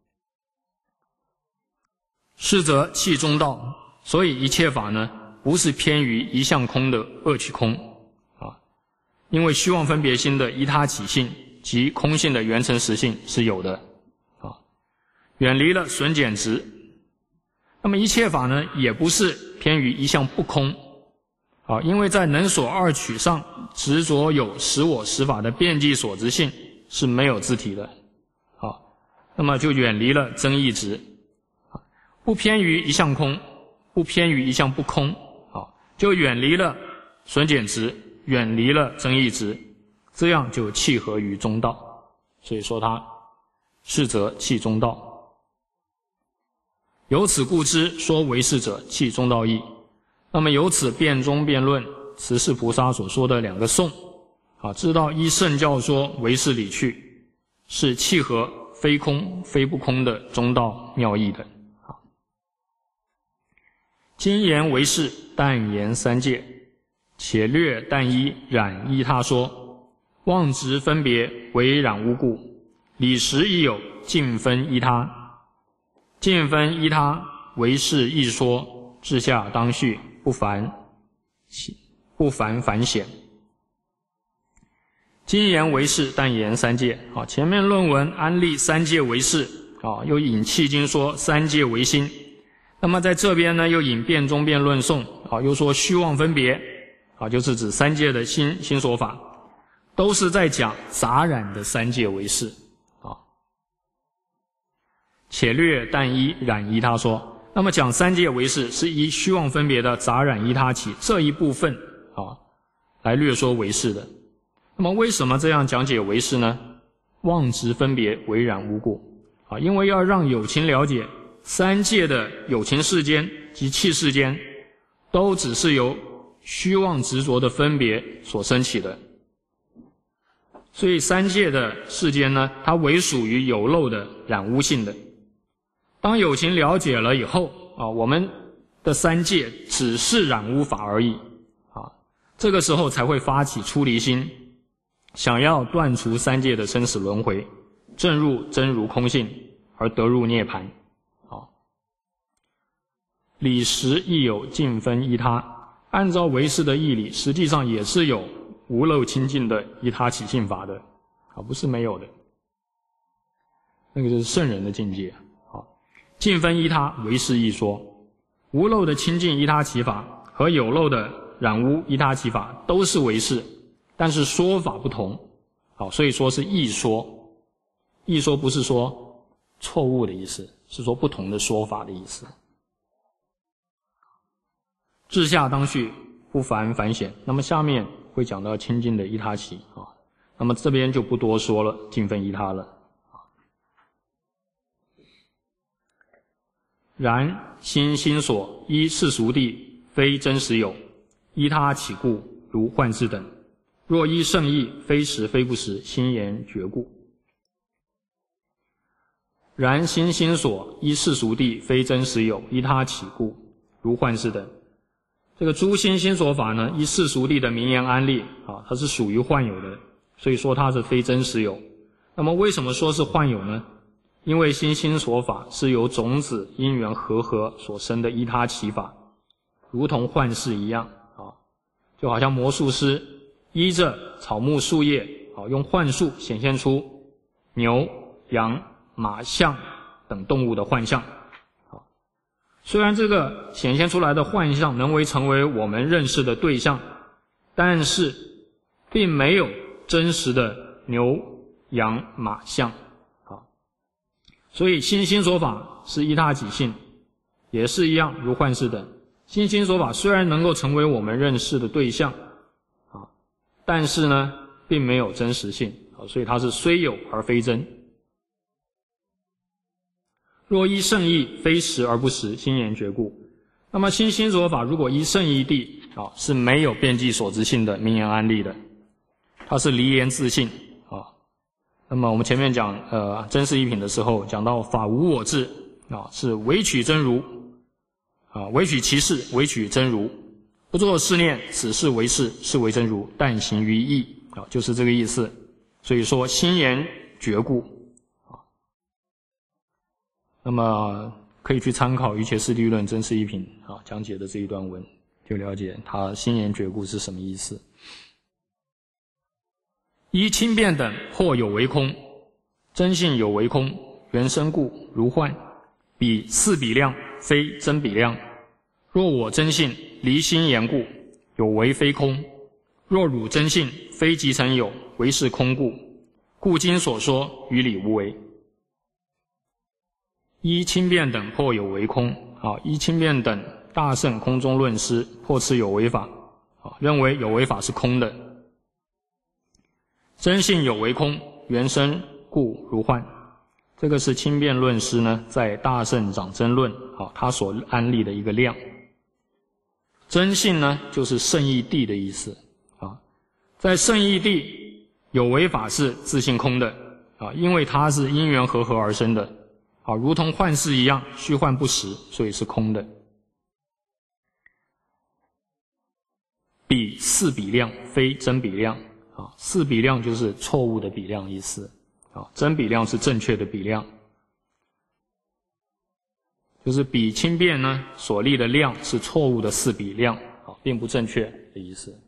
是则气中道，所以一切法呢不是偏于一向空的二取空，因为虚妄分别心的依他起性及空性的圆成实性是有的， 远离了损减执。那么一切法呢，也不是偏于一向不空啊，因为在能所二取上执着有实我实法的遍计所执性是没有自体的啊，那么就远离了增益执啊，不偏于一向空，不偏于一向不空啊，就远离了损减执，远离了增益执，这样就契合于中道。所以说它是则契中道。由此故知说唯识者契中道义。那么由此辩中辩论慈氏菩萨所说的两个颂啊，知道依圣教说唯识理去，是契合非空非不空的中道妙义的啊。今言唯识，但言三界，且略但依染依他说，妄执分别为染污故，理实亦有尽分依他。尽分依他，唯识一说，至下当续，不凡繁显。今言唯识，但言三界啊，前面论文安立三界为识啊，又引契经说三界为心。那么在这边呢，又引辩中辩论颂啊，又说虚妄分别啊，就是指三界的心所法，都是在讲杂染的三界为识啊。且略但依染依他说，那么讲三界为识是依虚妄分别的杂染依他起这一部分啊，来略说为识的。那么为什么这样讲解为识呢？妄执分别为染污故啊，因为要让有情了解三界的有情世间及器世间都只是由虚妄执着的分别所生起的，所以三界的世间呢，它为属于有漏的染污性的。当有情了解了以后啊，我们的三界只是染污法而已啊，这个时候才会发起出离心，想要断除三界的生死轮回，证入真如空性而得入涅槃啊。理实亦有尽分依他，按照唯识的义理，实际上也是有无漏清净的依他起性法的啊，不是没有的，那个就是圣人的境界。尽分依他，唯识一说，无漏的清净依他起法和有漏的染污依他起法都是唯识，但是说法不同，好，所以说是异说。异说不是说错误的意思，是说不同的说法的意思。至下当续，不繁显。那么下面会讲到清净的依他起啊，那么这边就不多说了，尽分依他了。然心所依世俗谛，非真实有，依他起故，如幻事等。若依圣义，非实非不实，心言觉故。然心所依世俗谛，非真实有，依他起故，如幻事等。这个诸心所法呢，依世俗谛的名言安立啊，它是属于幻有的，所以说它是非真实有。那么为什么说是幻有呢？因为心所法是由种子因缘和所生的依他起法，如同幻事一样啊，就好像魔术师依着草木树叶啊，用幻术显现出牛、羊、马、象等动物的幻象啊。虽然这个显现出来的幻象能成为我们认识的对象，但是并没有真实的牛、羊、马、象。所以心所法是依他起性，也是一样，如幻事等。心所法虽然能够成为我们认识的对象啊，但是呢并没有真实性啊，所以它是虽有而非真。若依圣义，非实而不实，心言觉故。那么心所法如果依圣义谛啊，是没有遍计所执性的名言安立的，它是离言自性啊。那么我们前面讲真实一品的时候，讲到法无我智啊，是唯取真如啊，唯取其事，唯取真如，不作是念，此事为是，是为真如，但行于意啊，就是这个意思。所以说心言觉故啊。那么可以去参考瑜伽师地论真实一品啊讲解的这一段文，就了解他心言觉故是什么意思。依轻便等或有为空，真性有为空， 原生故，如幻。彼四比量，非真比量。若我真性，离心言故，有为非空。若汝真性，非即成有，为是空故。故今所说，于理无为。依轻便等破有为空。依轻便等大圣空中论师破此有为法，认为有为法是空的。真性有为空，原生故如幻。这个是轻便论师呢在大圣长真论他所安立的一个量。真性呢就是圣义谛的意思在圣义谛有为法是自性空的因为它是因缘和合而生的如同幻视一样，虚幻不实，所以是空的。彼四比量，非真比量四比量就是错误的比量意思真比量是正确的比量，就是比轻便呢所立的量是错误的四比量并不正确的意思。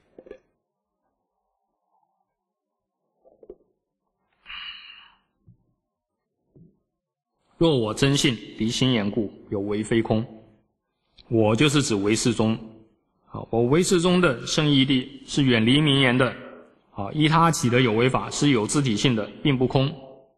若我真性，离心言故，有为非空。我就是指唯识宗我唯识宗的圣义谛是远离名言的依他起的有为法是有自体性的，并不空。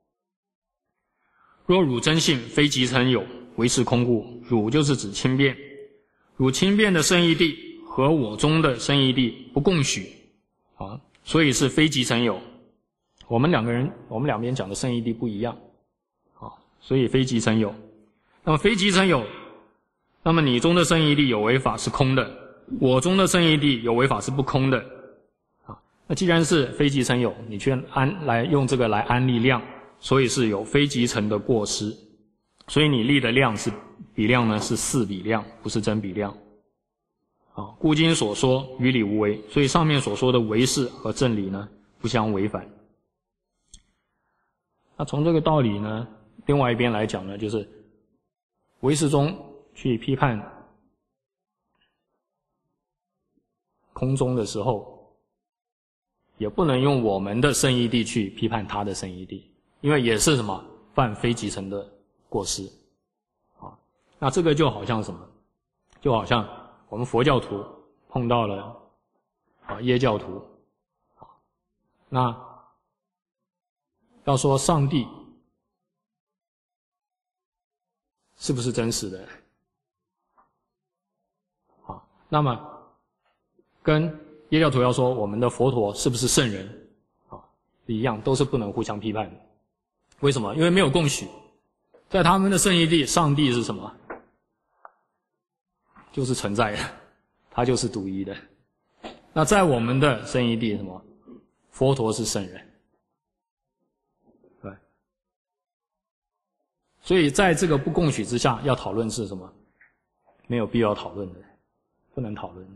若汝真性，非即成有，为是空故。汝就是指轻便，汝轻便的圣义谛和我宗的圣义谛不共许所以是非即成有。我们两边讲的圣义谛不一样所以非即成有。那么非即成有，那么你宗的圣义谛有为法是空的，我宗的圣义谛有为法是不空的那既然是非即成有，你却来用这个来安立量，所以是有非即成的过失。所以你立的量是比量呢是四比量，不是真比量故今所说，于理无为。所以上面所说的唯识和正理呢不相违反。那从这个道理呢，另外一边来讲呢，就是唯识宗去批判空宗的时候，也不能用我们的圣义谛去批判他的圣义谛，因为也是什么犯非即成的过失那这个就好像什么，就好像我们佛教徒碰到了耶教徒那要说上帝是不是真实的那么跟耶教徒要说我们的佛陀是不是圣人一样，都是不能互相批判的。为什么？因为没有共许。在他们的圣义谛，上帝是什么？就是存在的，他就是独一的。那在我们的圣义谛什么？佛陀是圣人。对。所以在这个不共许之下，要讨论是什么？没有必要讨论的，不能讨论。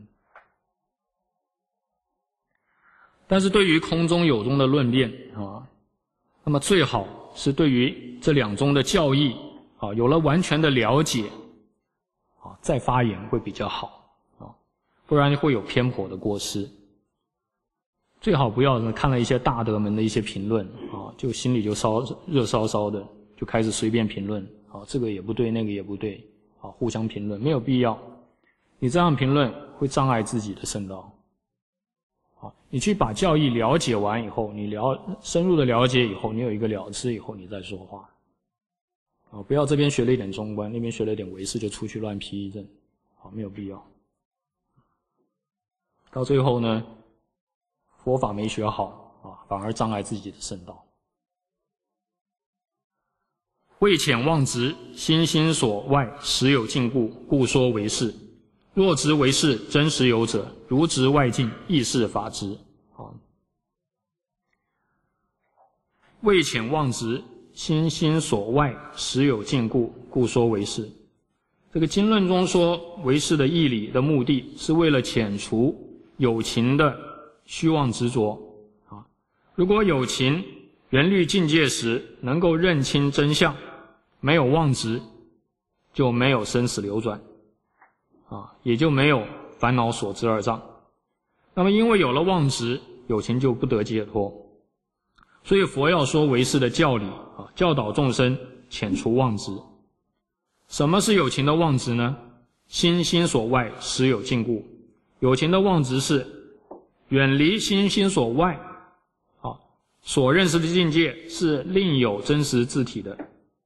但是对于空中有宗的论辩那么最好是对于这两宗的教义有了完全的了解再发言会比较好不然会有偏颇的过失。最好不要看了一些大德们的一些评论就心里就热烧烧的，就开始随便评论这个也不对，那个也不对互相评论，没有必要。你这样评论会障碍自己的圣道。你去把教义了解完以后，你深入的了解以后，你有一个了知以后，你再说话不要这边学了一点中观，那边学了一点唯识就出去乱批一阵没有必要。到最后呢，佛法没学好反而障碍自己的圣道。未浅妄执，心心所外，实有禁故，故说为是。若执为是，真实有者；如执外境，亦是法执。未浅妄执，心心所外，实有禁故，故说为是。这个经论中说为是的义理的目的，是为了遣除有情的虚妄执着如果有情圆律境界时能够认清真相，没有妄执，就没有生死流转也就没有烦恼所知二障。那么因为有了妄执，有情就不得解脱。 所以佛要说唯识的教理啊，教导众生遣除妄执。什么是有情的妄执呢？心心所外，实有禁锢。有情的妄执是远离心心所外，所认识的境界是另有真实自体的，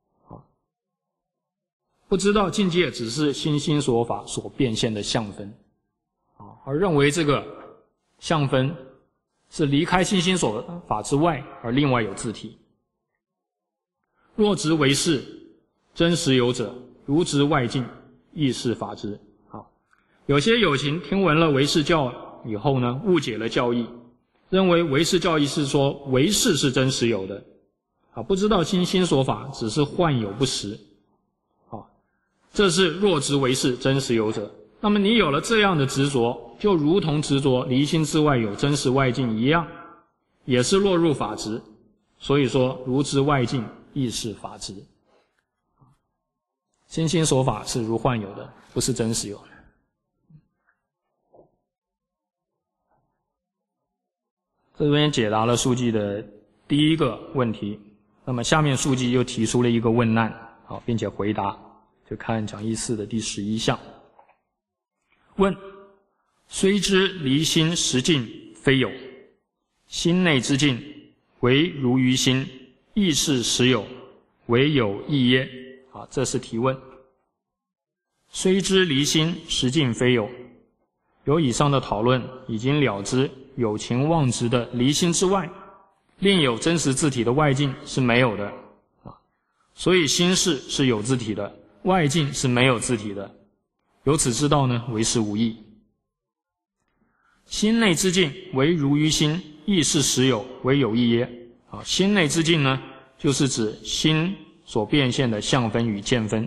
不知道境界只是心心所法所变现的相分，而认为这个相分是离开心心所法之外，而另外有自体。若执为是，真实有者，如执外境，亦是法之。有些有情听闻了唯识教以后呢，误解了教义，认为唯识教义是说唯识是真实有的，不知道心心所法只是幻有不实，这是若执为是，真实有者。那么你有了这样的执着，就如同执着离心之外有真实外境一样，也是落入法执。所以说如执外境，亦是法执。心心所法是如幻有的，不是真实有的。这边解答了书记的第一个问题，那么下面书记又提出了一个问难，并且回答，就看讲义4的第11项。问：虽知离心实境非有，心内之境唯如于心，亦是实有，唯有亦耶？这是提问。虽知离心实境非有，有以上的讨论已经了知有情妄执的离心之外，另有真实自体的外境是没有的，所以心事是有自体的，外境是没有自体的。由此知道呢，为实无异。心内之境唯如于心，亦是实有，唯有亦耶？心内之境呢，就是指心所变现的相分与见分。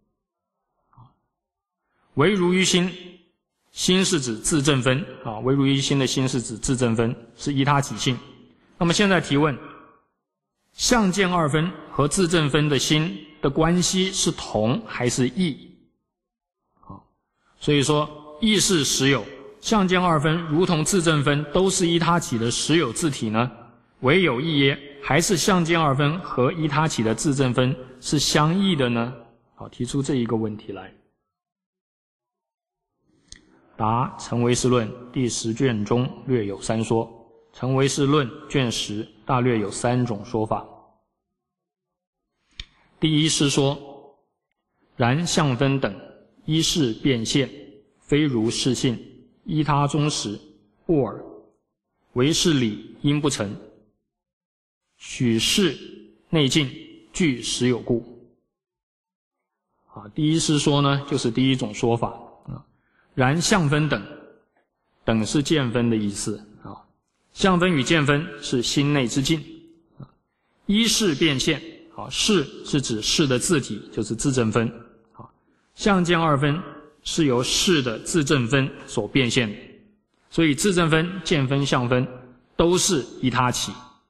唯如于心，心是指自证分，唯如于心的心是指自证分，是依他起性。那么现在提问，相见二分和自证分的心的关系是同还是异？所以说异是实有，相见二分如同自证分都是依他起的实有自体呢，唯有异耶？还是相见二分和依他起的自证分是相异的呢？提出这一个问题来。答：成唯识论第10卷中略有3说，成唯识论卷10大略有3种说法。第一是说，然相分等依事变现，非如是性，依他中实，不尔，唯是理因不成，许是内境具实有故。第一是说呢，就是第一种说法。然相分等，等是见分的意思，相分与见分是心内之境，依事变现，事是指事的自体，就是自证分，相见二分是由事的自证分所变现的，所以自证分、见分、相分都是依他起，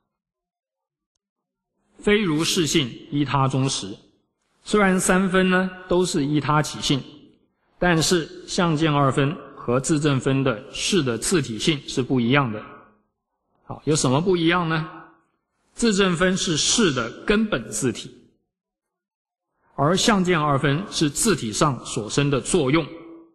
非如是性依他中实。虽然3分呢都是依他起性，但是相见二分和自证分的事的自体性是不一样的。有什么不一样呢？自证分是事的根本自体，而相见二分是自体上所生的作用。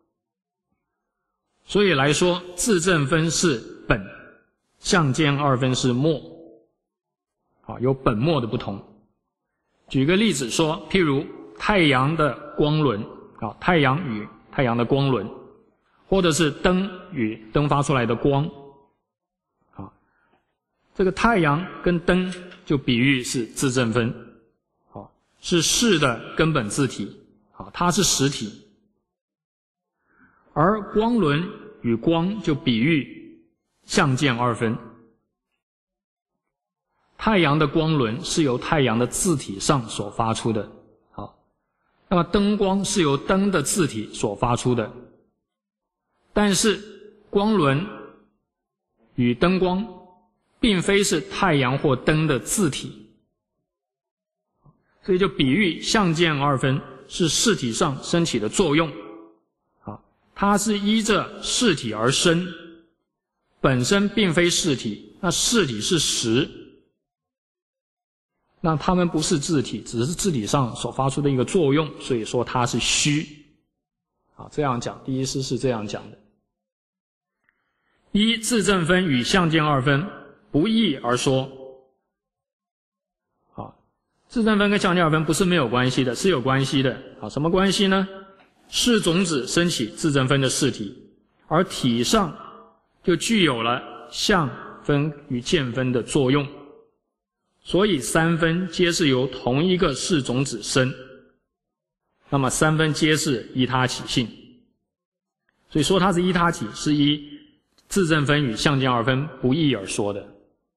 所以来说，自证分是本，相见二分是末，有本末的不同。举个例子说，譬如太阳的光轮，太阳与太阳的光轮，或者是灯与灯发出来的光，这个太阳跟灯就比喻是自证分，是事的根本自体，它是实体。而光轮与光就比喻相见二分，太阳的光轮是由太阳的自体上所发出的，那么灯光是由灯的自体所发出的，但是光轮与灯光并非是太阳或灯的自体，所以就比喻相见二分是事体上升起的作用，它是依着事体而生，本身并非事体，那事体是实， 那它们不是自体，只是自体上所发出的一个作用，所以说它是虚。这样讲，第一师是这样讲的。依自证分与相见二分不异而说。自证分跟相见二分不是没有关系的，是有关系的。什么关系呢？视种子升起自证分的视体，而体上就具有了相分与见分的作用，所以三分皆是由同一个视种子生，那么三分皆是依他起性。所以说它是依他起，是依自证分与相见二分不异而说的。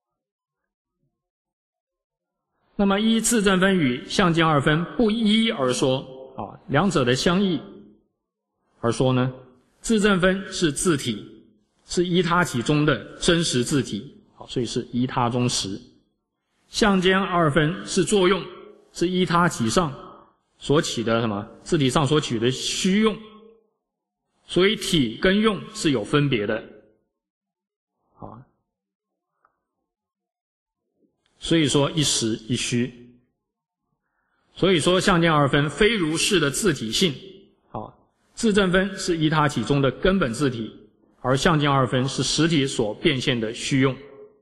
那么依自证分与相见二分不一而说，两者的相异而说呢，自证分是自体，是依他起中的真实自体，所以是依他中实。相间二分是作用，是依他起上所起的什么？自体上所取的虚用，所以体跟用是有分别的。所以说一实一虚。所以说相见二分非如是的自体性，自证分是依他起中的根本自体，而相见二分是实体所变现的虚用。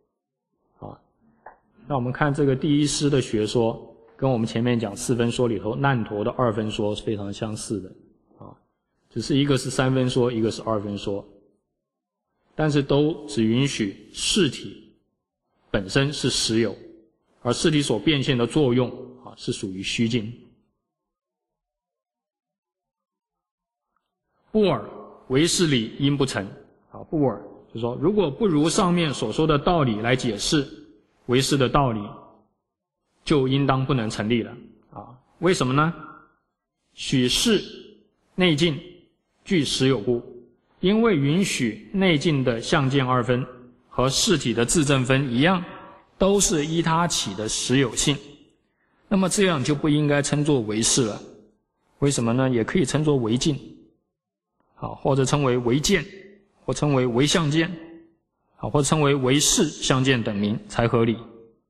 那我们看这个第一师的学说，跟我们前面讲四分说里头难陀的二分说是非常相似的，只是一个是三分说，一个是二分说，但是都只允许事体本身是实有，而事体所变现的作用是属于虚境。不尔，唯是理因不成。不尔就是说，如果不如上面所说的道理来解释唯识的道理，就应当不能成立了。为什么呢？许是内境具实有故，因为允许内境的相见二分和事体的自证分一样，都是依他起的实有性，那么这样就不应该称作唯识了。为什么呢？也可以称作唯境，或者称为唯见，或称为唯相见，或者称为唯识相见等名才合理。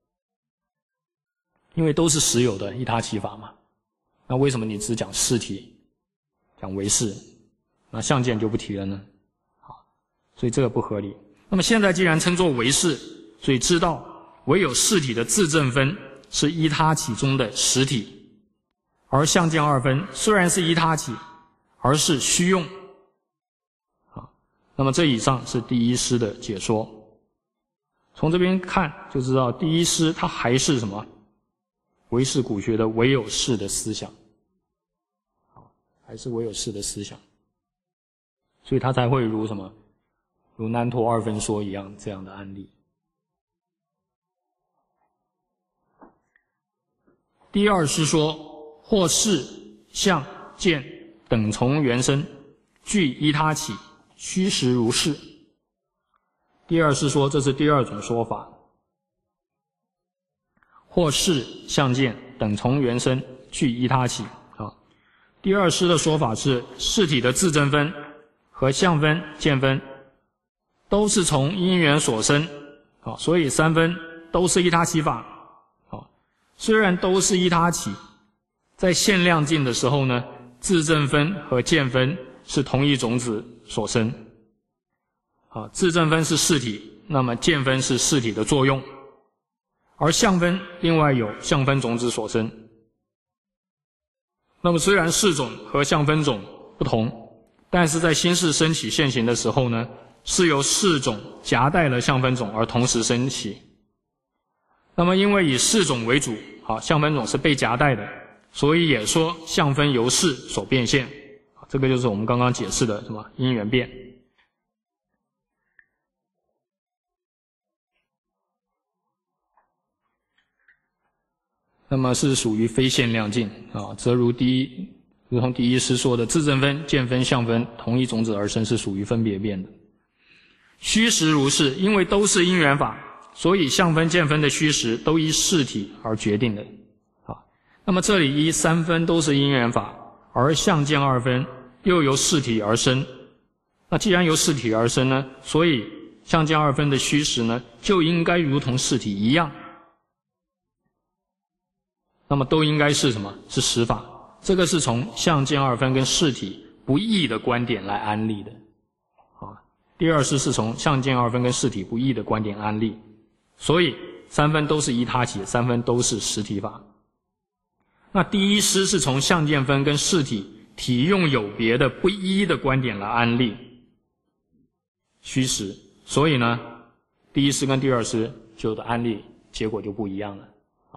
因为都是实有的依他起法嘛，那为什么你只讲事体，讲唯识，那相见就不提了呢？所以这个不合理。那么现在既然称作唯识，所以知道唯有事体的自证分是依他起中的实体，而相见二分虽然是依他起，而是虚用。那么这以上是第一师的解说。从这边看就知道第一师它还是什么？唯识古学的唯有识的思想，还是唯有识的思想，所以它才会如什么？如难陀二分说一样这样的案例。第二师说，或事相见等从缘生，具依他起，虚实如是。第二师说，这是第二种说法。或事相见等从缘生，具依他起。第二师的说法是，事体的自证分和相分、见分都是从因缘所生，所以三分都是依他起法。虽然都是依他起，在限量境的时候呢，自证分和见分是同一种子所生。自证分是事体，那么见分是事体的作用，而相分另外有相分种子所生。那么虽然事种和相分种不同，但是在心识升起现行的时候呢，是由事种夹带了相分种而同时升起。那么因为以事种为主，相分种是被夹带的，所以也说相分由事所变现。这个就是我们刚刚解释的什么因缘变。那么是属于非限量境则如同第一师说的，自证分、见分、相分同一种子而生，是属于分别变的。虚实如是，因为都是因缘法，所以相分、见分的虚实都依事体而决定的。那么这里依三分都是因缘法，而相见二分又由事体而生。那既然由事体而生呢，所以相见二分的虚实呢，就应该如同事体一样。 那么都应该是什么？是实法。这个是从相见二分跟事体不异的观点来安立的。第二师是从相见二分跟事体不异的观点安立，所以三分都是依他起，三分都是实体法。那第一师是从相见分跟事体体用有别的不一的观点来安立虚实，所以呢，第一师跟第二师就的安立结果就不一样了。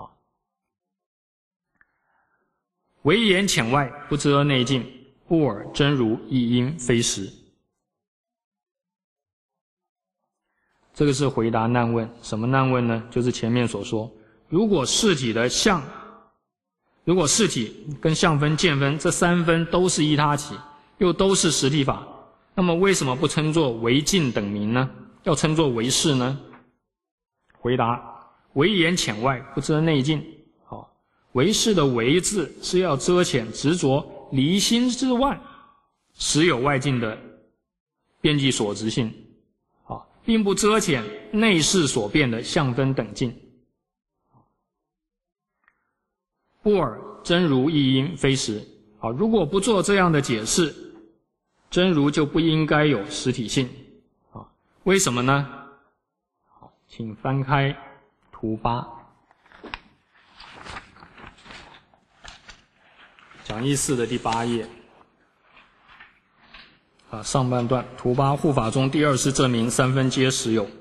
唯言浅外，不遮内境，不尔真如亦因非实。这个是回答难问。什么难问呢？就是前面所说，如果事体跟相分、见分这三分都是依他起，又都是实体法，那么为什么不称作唯境等名呢？要称作唯识呢？回答：唯言浅外，不遮内境。唯识的唯字是要遮遣执着离心之外实有外境的边际所执性，并不遮遣内视所变的相分等境。不尔真如亦因非实。如果不做这样的解释，真如就不应该有实体性。为什么呢？请翻开图8，讲义4的第8页。上半段图8护法中第二师证明三分皆实有。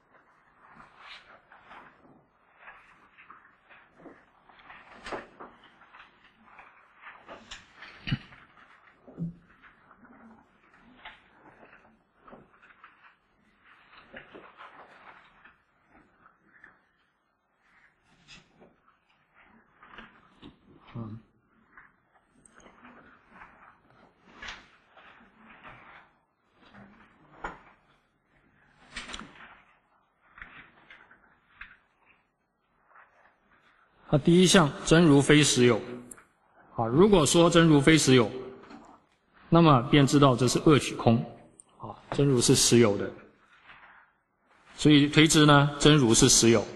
第一项真如非实有。如果说真如非实有，那么便知道这是恶取空。真如是实有的，所以推知呢，真如是实有。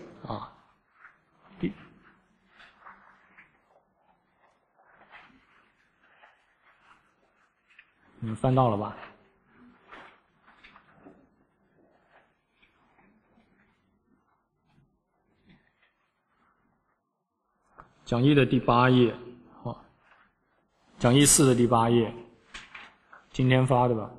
你们翻到了吧？讲义的第8页，讲义4的第8页，今天发的吧？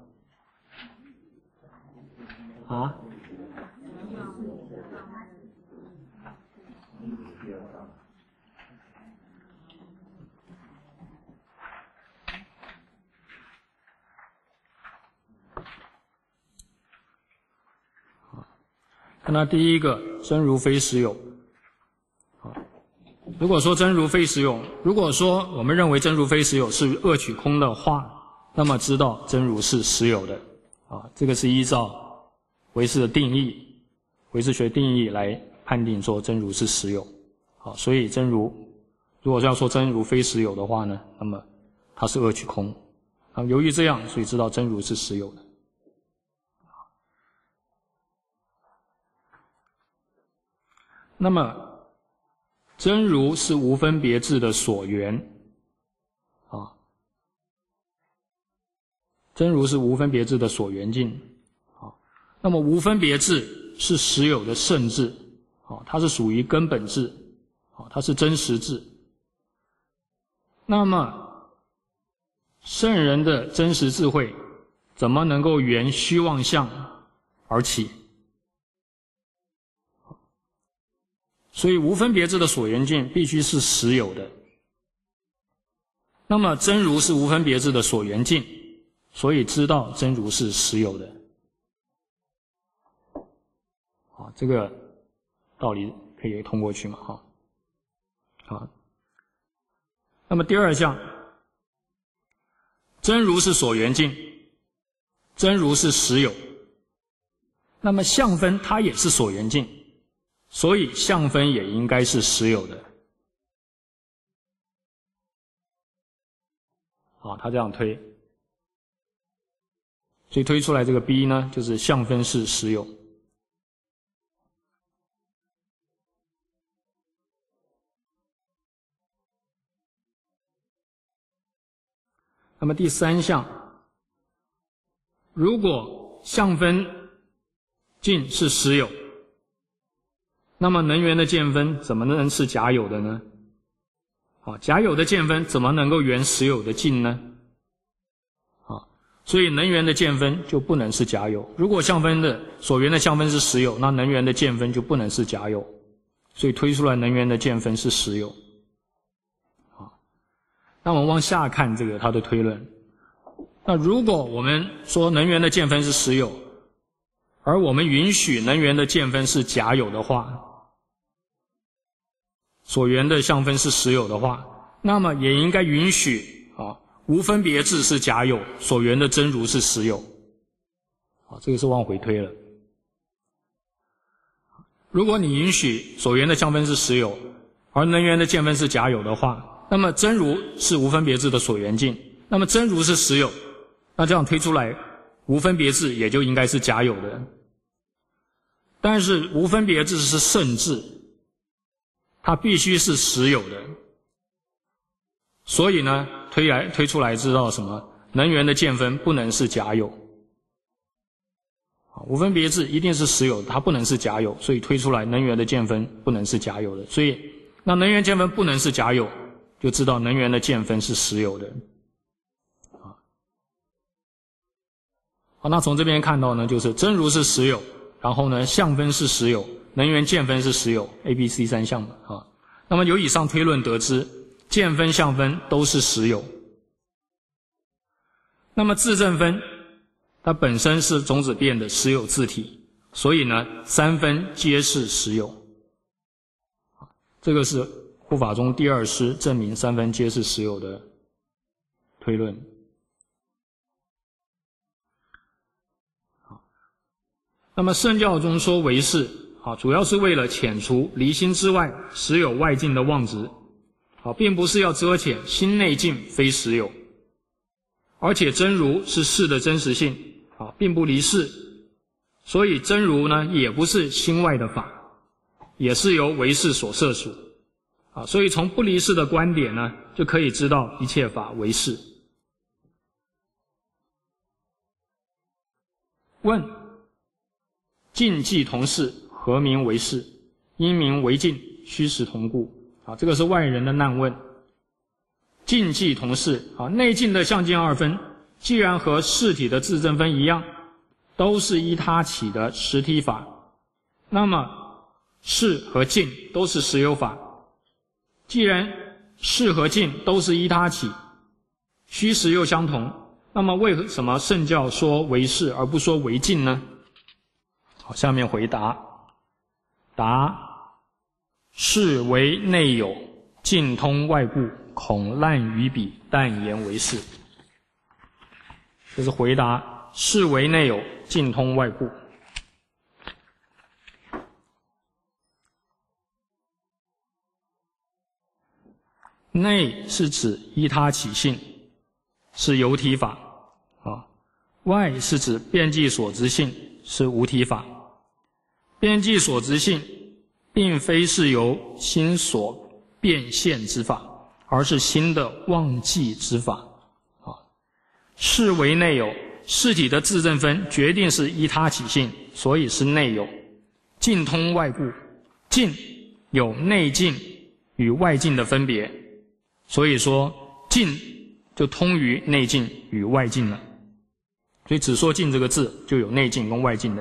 看他第一个，真如非实有。如果说真如非实有，如果说我们认为真如非实有是恶取空的话，那么知道真如是实有的。这个是依照唯识的定义，唯识学定义来判定说真如是实有。所以真如如果要说真如非实有的话呢，那么它是恶取空。由于这样，所以知道真如是实有的。那么真如是无分别智的所缘。真如是无分别智的所缘境。那么无分别智是实有的圣智，它是属于根本智，它是真实智。那么圣人的真实智慧怎么能够缘虚妄相而起？所以无分别智的所缘境必须是实有的。那么真如是无分别智的所缘境，所以知道真如是实有的。这个道理可以通过去嘛？那么第二项，真如是所缘境，真如是实有。那么相分它也是所缘境，所以相分也应该是实有的。他这样推，所以推出来这个 B 呢，就是相分是实有。 么第三项，如果相分净是实有，那么能源的见分怎么能是假有的呢？假有的见分怎么能够圆实有的净呢？所以能源的见分就不能是假有。如果相分的所缘的相分是实有，那能源的见分就不能是假有，所以推出来能源的见分是实有。那我们往下看这个它的推论。那如果我们说能源的见分是实有，而我们允许能源的见分是假有的话，所缘的相分是实有的话，那么也应该允许无分别智是假有，所缘的真如是实有。这个是往回推了。如果你允许所缘的相分是实有，而能缘的见分是假有的话，那么真如是无分别智的所缘境，那么真如是实有，那这样推出来无分别智也就应该是假有的。但是无分别智是圣智，它必须是实有的。所以呢推出来知道什么？能缘的见分不能是假有。无分别智一定是实有的，它不能是假有，所以推出来能缘的见分不能是假有的。所以那能缘见分不能是假有，就知道能缘的见分是实有的。好，那从这边看到呢，就是真如是实有，然后呢相分是实有，能缘见分是实有 ，A、B、C 三项嘛。那么由以上推论得知，见分相分都是实有。那么自证分它本身是种子变的实有自体，所以呢三分皆是实有。这个是护法中第二师证明三分皆是实有的推论。那么圣教中说唯识，主要是为了遣除离心之外实有外境的妄执，并不是要遮遣心内境非实有。而且真如是事的真实性，并不离事，所以真如呢也不是心外的法，也是由唯识所摄属。所以从不离事的观点呢，就可以知道一切法唯识。问：境既同事，何名为事？因名为境，虚实同故。这个是外人的难问。境既同事，内境的相境二分，既然和事体的自证分一样，都是依他起的实体法，那么事和境都是实有法。既然事和境都是依他起，虚实又相同，那么为什么圣教说为事而不说为境呢？好，下面回答。答：事为内有，境通外部，恐滥于彼，但言为事。这是回答事为内有，境通外部。内是指依他起性，是有体法外是指遍计所执性，是无体法。遍计所执性并非是由心所变现之法，而是心的忘记之法。事为内有，事体的自证分决定是依他起性，所以是内有。境通外部，境有内境与外境的分别，所以说境就通于内境与外境了。所以只说境这个字就有内境跟外境的。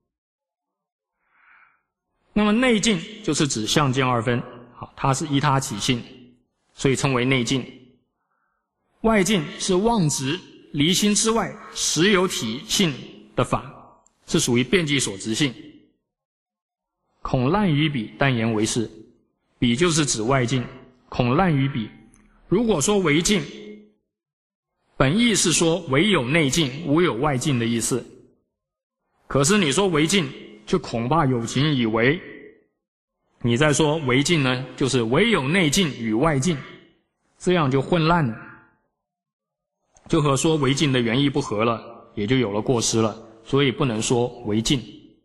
那么内境就是指相境二分，它是依他起性，所以称为内境。外境是妄执离心之外实有体性的法，是属于遍计所执性。恐滥于彼，但言为事。彼就是指外境，恐滥于彼。如果说为境，本意是说唯有内境无有外境的意思，可是你说为境，就恐怕有情以为你在说为境呢，就是唯有内境与外境，这样就混乱了，就和说为境的原意不合了，也就有了过失了，所以不能说为境。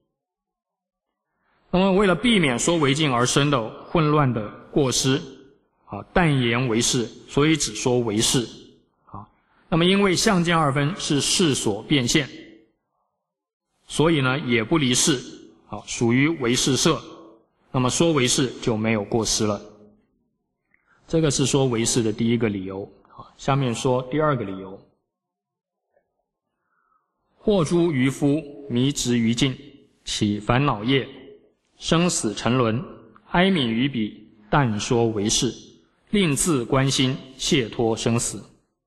那么为了避免说为境而生的混乱的过失但言为事，所以只说为事。 那么因为相见二分是事所变现，所以呢也不离事，好，属于唯识摄，那么说唯识就没有过失了。这个是说唯识的第一个理由。好，下面说第二个理由。惑诸渔夫，迷执于境，起烦恼业，生死沉沦，哀悯于彼，但说唯识，令自观心，解脱生死。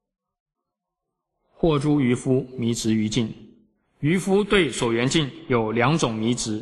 惑诸渔夫，迷执于境。渔夫对所缘境有两种迷执。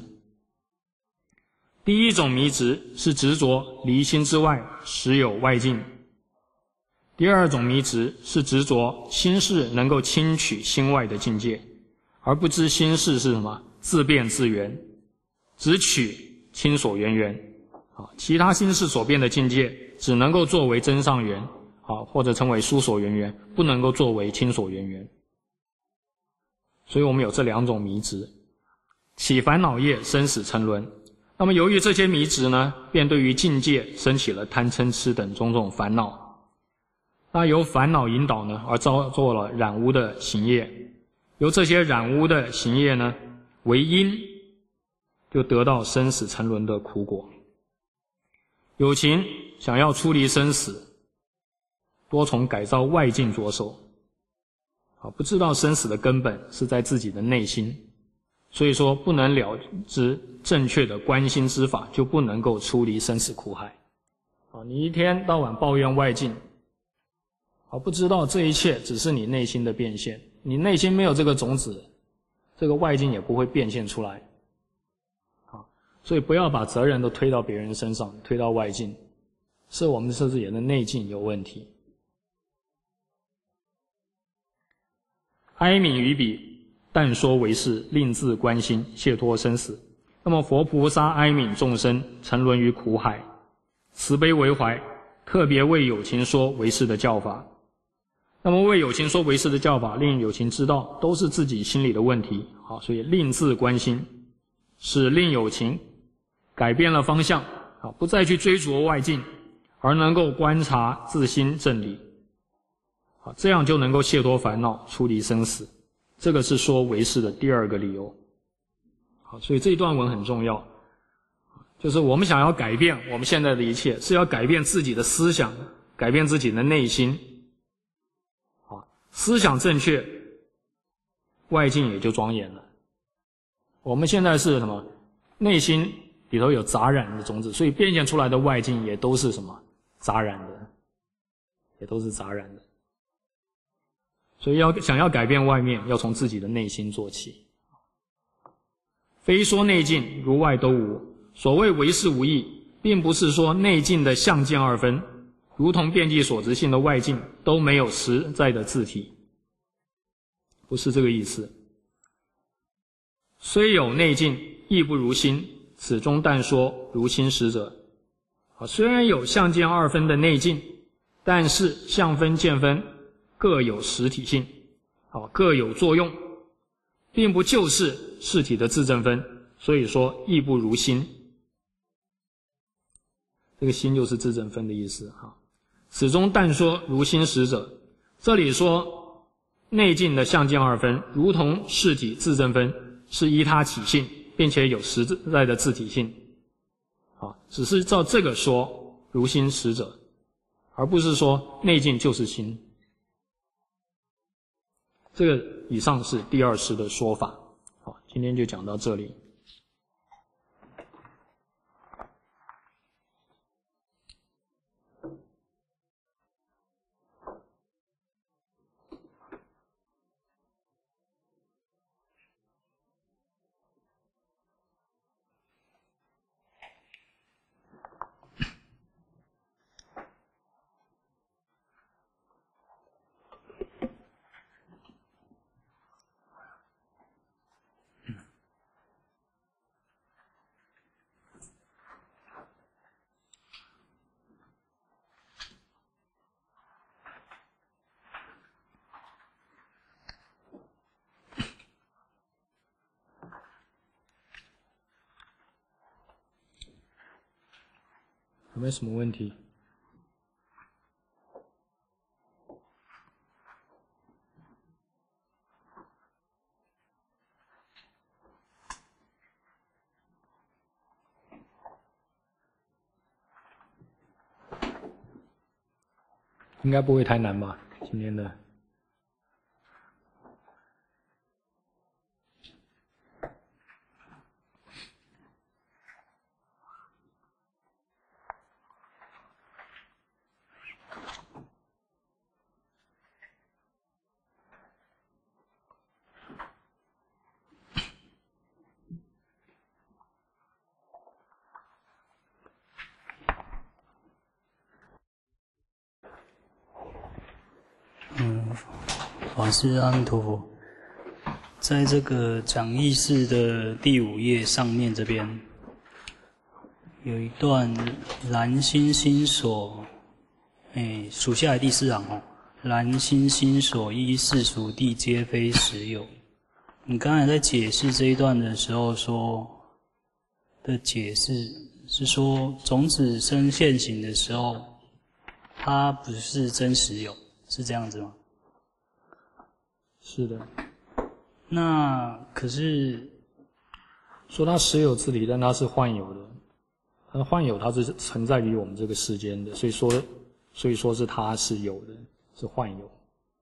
第一种迷执是执着离心之外实有外境。第二种迷执是执着心事能够轻取心外的境界，而不知心事是什么？自变自圆，只取亲所缘缘。其他心事所变的境界只能够作为真上缘，或者称为疏所缘缘，不能够作为亲所缘缘。所以我们有这两种迷执，起烦恼业，生死沉沦。那么由于这些迷执呢，便对于境界升起了贪嗔痴等种种烦恼。那由烦恼引导呢，而造作了染污的行业。由这些染污的行业呢为因，就得到生死沉沦的苦果。有情想要出离生死，多从改造外境着手，不知道生死的根本是在自己的内心，所以说不能了知正确的观心之法，就不能够出离生死苦海。你一天到晚抱怨外境，不知道这一切只是你内心的变现，你内心没有这个种子，这个外境也不会变现出来。所以不要把责任都推到别人身上，推到外境，是我们自己的内境有问题。哀悯于彼，但说唯识，令自观心，解脱生死。那么佛菩萨哀悯众生沉沦于苦海，慈悲为怀，特别为有情说唯识的教法。那么为有情说唯识的教法，令有情知道都是自己心里的问题，所以令自观心，使令有情改变了方向，不再去追逐外境，而能够观察自心正理，这样就能够解脱烦恼，出离生死。这个是说唯识的第二个理由。所以这一段文很重要，就是我们想要改变我们现在的一切，是要改变自己的思想，改变自己的内心。思想正确，外境也就庄严了。我们现在是什么？内心里头有杂染的种子，所以变现出来的外境也都是什么？杂染的，也都是杂染的。所以想要改变外面，要从自己的内心做起。非说内境如外都无，所谓唯识无益，并不是说内境的相见二分，如同遍计所执性的外境都没有实在的自体，不是这个意思。虽有内境，亦不如心，此中但说如心实者。虽然有相见二分的内境，但是相分见分各有实体性，各有作用，并不就是事体的自证分，所以说亦不如心。这个心就是自证分的意思。此中但说如心实者，这里说内境的相见二分如同事体自证分，是依他起性，并且有实在的自体性。只是照这个说如心实者，而不是说内境就是心。这个以上是第二师的说法。好，今天就讲到这里。有没有什么问题？ 应该不会太难吧？今天的。 法师阿弥陀佛。在这个讲义式的第5页上面这边，有一段蓝星星所，数下来第4行哦，蓝星星所依世俗谛皆非实有。你刚才在解释这一段的时候的解释是说，种子生现行的时候，它不是真实有，是这样子吗？ 是的。 那可是说它实有之理，但它是幻有的。它幻有，它是存在于我们这个世间的，所以说是它是有的，是幻有。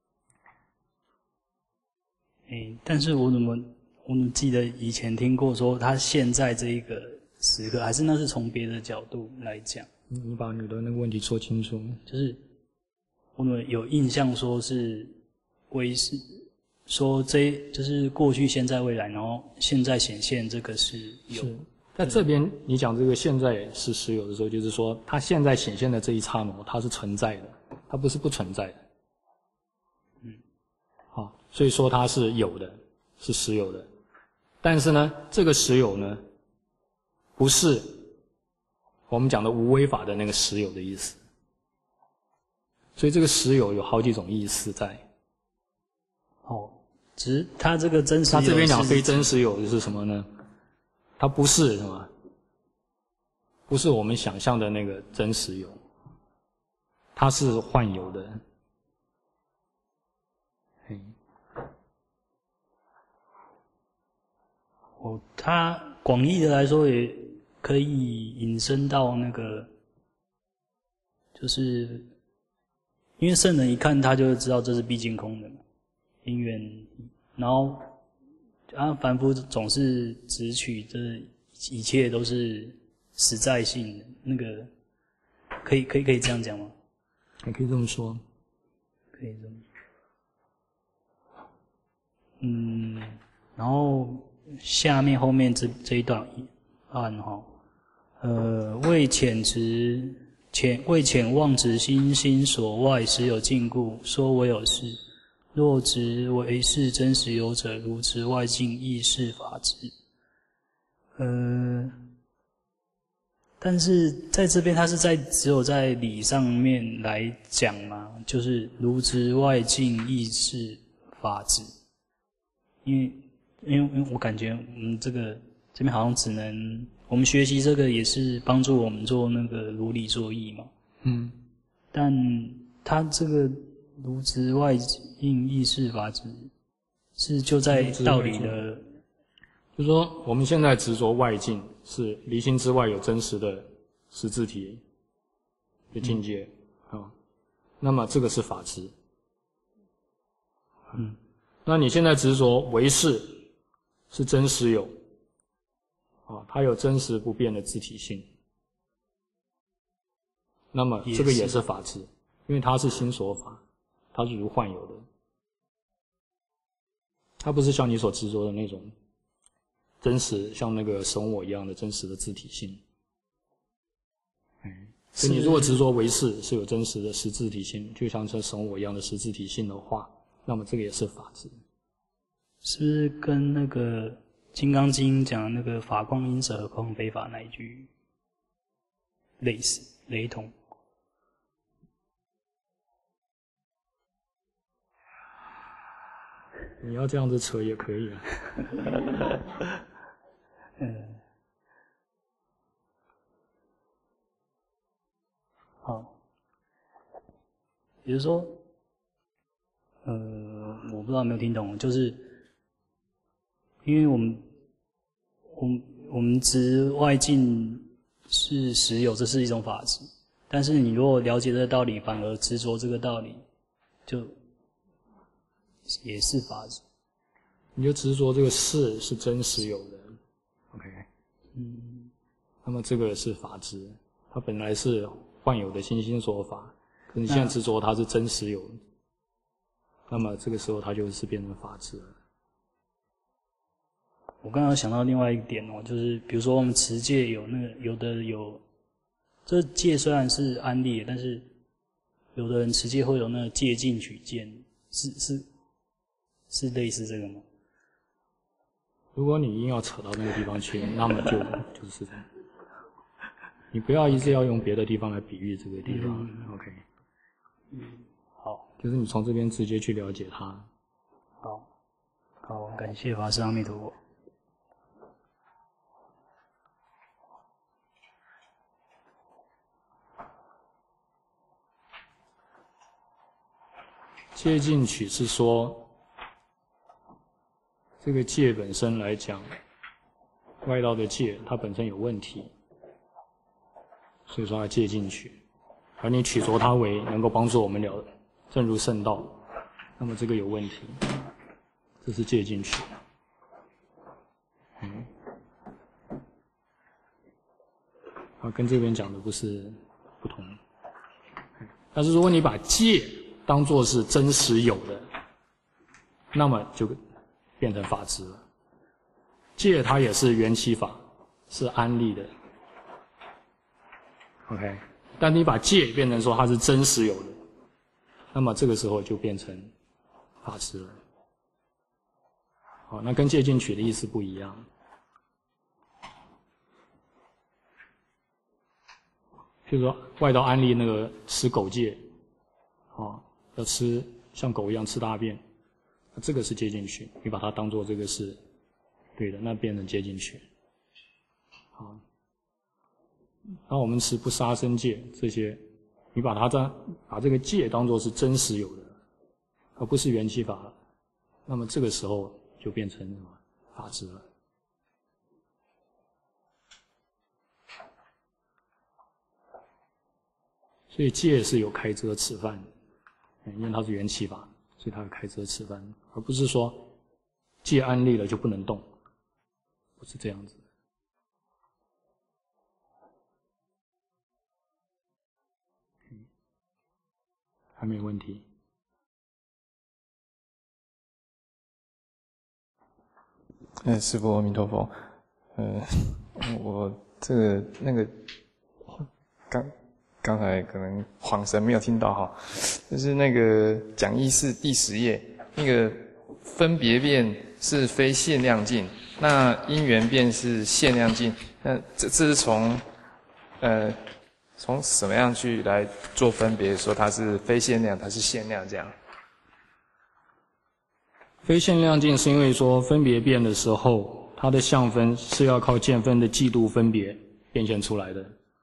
但是我怎么记得以前听过说，它现在这一个时刻，还是那是从别的角度来讲。 你把你的那个问题说清楚。 就是我们有印象说是唯是。说就是过去、现在、未来，然后现在显现这个是有。 是，在这边你讲这个现在是实有的时候，就是说它现在显现的这一刹那，它是存在的，它不是不存在的。好，所以说它是有的，是实有的。但是呢，这个实有呢，不是我们讲的无为法的那个实有的意思。所以这个实有有好几种意思在。 只是它这个真实有， 它这边讲非真实有的是什么呢？它不是什么？不是我们想象的那个真实有，它是幻有的。 它广义的来说也可以引申到那个，就是因为圣人一看他就知道这是毕竟空的嘛。因缘，然后凡夫总是只取这一切都是实在性的，那个可以这样讲吗？ 也可以这么说。 可以这么说。然后后面这一段案为遣妄执心所外实有禁故，说唯有事。若执为是真实有者，如执外境亦是法执。但是在这边，它是只有在理上面来讲嘛，就是如执外境亦是法执。因为我感觉这边好像只能我们学习这个也是帮助我们做那个如理作意嘛。但它这个如执外境亦是法执，是就在道理的， 就是说我们现在执着外境是离心之外有真实的实质体的境界那么这个是法执。那你现在执着唯识是真实有它有真实不变的自体性，那么这个也是法执，因为它是心所法，它是如幻有的，它不是像你所执着的那种真实，像那个神我一样的真实的自体性。所以你如果执着唯识是有真实的实质体性，就像这神我一样的实质体性的话，那么这个也是法执。 是不是跟那个《金刚经》讲的那个法光因舍何况非法那一句类似雷同？ 你要这样子扯也可以啊。 好，比如说，我不知道有没有听懂，就是因为我们执外境是实有，这是一种法执， 但是你如果了解这个道理，反而执着这个道理，就也是法执。 你就执着这个事是真实有的 ，OK， 那么这个是法执，它本来是幻有的心心所法，可是你现在执着它是真实有的，那么这个时候它就是变成法执了。 我刚刚想到另外一个点哦，就是比如说我们持戒有那个有，这戒虽然是安立的，但是有的人持戒会有那个戒禁取见，是类似这个吗？ 如果你硬要扯到那个地方去，那么就是这样。你不要一直要用别的地方来比喻这个地方 ，OK？ 好， 就是你从这边直接去了解它。 好，感谢法师阿弥陀佛。 戒禁取是说，这个戒本身来讲，外道的戒它本身有问题，所以说它戒禁取，而你取着它为能够帮助我们证入圣道，那么这个有问题，这是戒禁取。跟这边讲的不同。但是如果你把戒当作是真实有的，那么就变成法执了。戒它也是缘起法，是安立的 ，OK。但你把戒变成说它是真实有的，那么这个时候就变成法执了。好，那跟戒禁取的意思不一样。譬如说外道安立那个吃狗戒，要吃像狗一样吃大便，那这个是戒禁取，你把它当作这个是对的，那变成戒禁取。好，那我们持不杀生戒这些，你把这个戒当作是真实有的，而不是缘起法，那么这个时候就变成什么法执了。所以戒是有开遮持犯的，因为它是缘起法，所以它有开遮持犯，而不是说戒安立了就不能动，不是这样子。还没问题。 师父阿弥陀佛。我这个那个刚才可能恍神没有听到哈，就是那个讲义是第10页，那个分别辩是非限量境，那因缘辩是限量境，那这是从什么样去来做分别？说它是非限量，它是限量这样？ 非限量境是因为说分别辩的时候，它的相分是要靠见分的嫉妒分别变现出来的。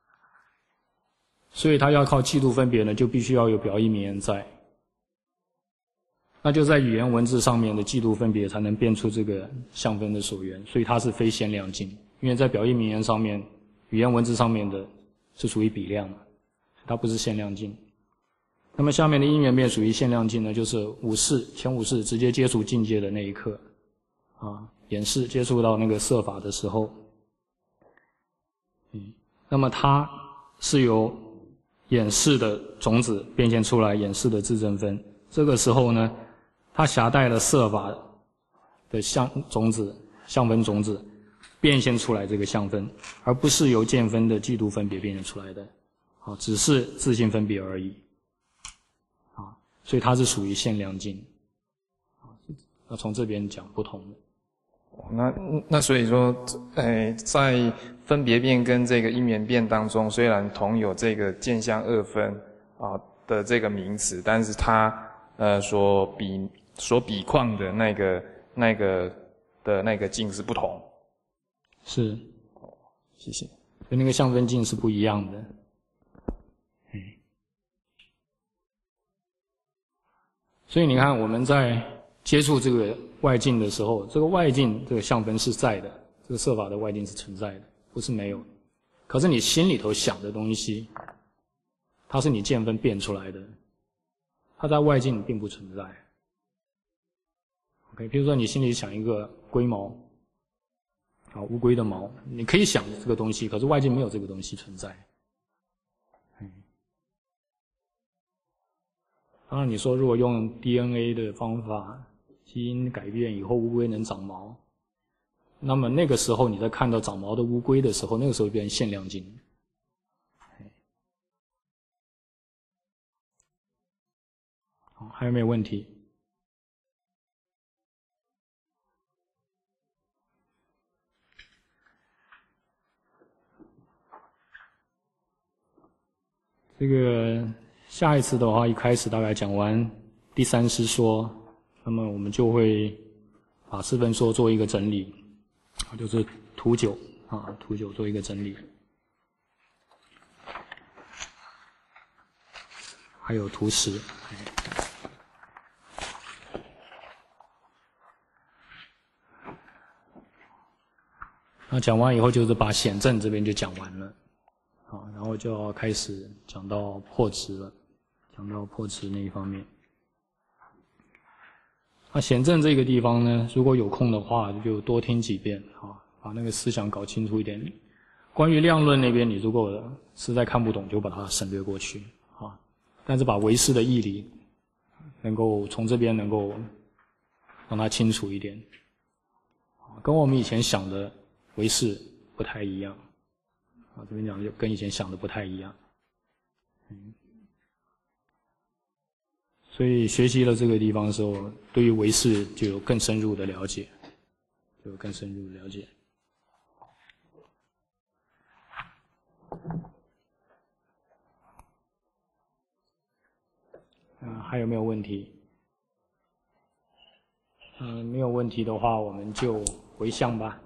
所以它要靠嫉妒分别呢，就必须要有表意名言在，那就在语言文字上面的嫉妒分别才能变出这个相分的所缘，所以它是非限量境。因为在表意名言上面，语言文字上面的是属于比量嘛，它不是限量境。那么下面的因缘辩属于限量境呢，就是前五识直接接触境界的那一刻，眼识接触到那个色法的时候，那么它是由眼识的种子变现出来眼识的自证分，这个时候呢，它携带了色法的相分种子变现出来这个相分，而不是由见分的嫉妒分别变现出来的，只是自性分别而已，所以它是属于限量境，那从这边讲不同的。 那所以说，在分别辩跟这个因缘辩当中，虽然同有这个见相二分的这个名词，但是它所比况的那个境是不同。 是， 谢谢。 所以那个相分境是不一样的。所以你看我们在接触这个外境的时候，这个外境这个相分是在的，这个色法的外境是存在的，不是没有。可是你心里头想的东西， 它是你见分变出来的，它在外境并不存在。OK， 比如说你心里想一个龟毛，啊，乌龟的毛，你可以想这个东西，可是外境没有这个东西存在。当然你说如果用 DNA 的方法，基因改变以后乌龟能长毛，那么那个时候你在看到长毛的乌龟的时候，那个时候变成限量境。好，还有没有问题？这个下一次的话，一开始大概讲完第三师说，那么我们就会把四分说做一个整理，就是图9啊，图9做一个整理，还有图10。那讲完以后，就是把显证这边就讲完了。好，然后就要开始讲到破执了，讲到破执那一方面。那显证这个地方呢，如果有空的话，就多听几遍啊，把那个思想搞清楚一点。关于量论那边，你如果实在看不懂，就把它省略过去啊。但是把唯识的义理，能够从这边能够让它清楚一点，跟我们以前想的唯识不太一样。啊，这边讲就跟以前想的不太一样，所以学习了这个地方的时候，对于唯识就有更深入的了解，还有没有问题？没有问题的话，我们就回向吧。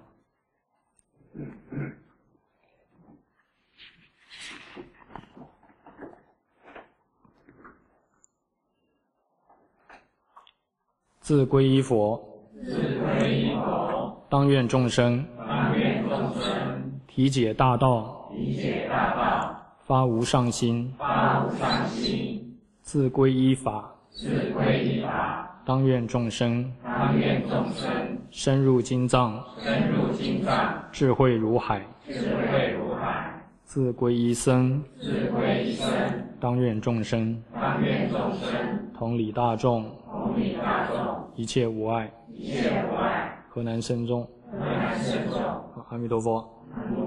自归依佛，当愿众生，体解大道，发无上心，自归依法，当愿众生，深入经藏，智慧如海，自归依僧，当愿众生，同理大众，一切无碍，河南僧众，阿弥陀佛。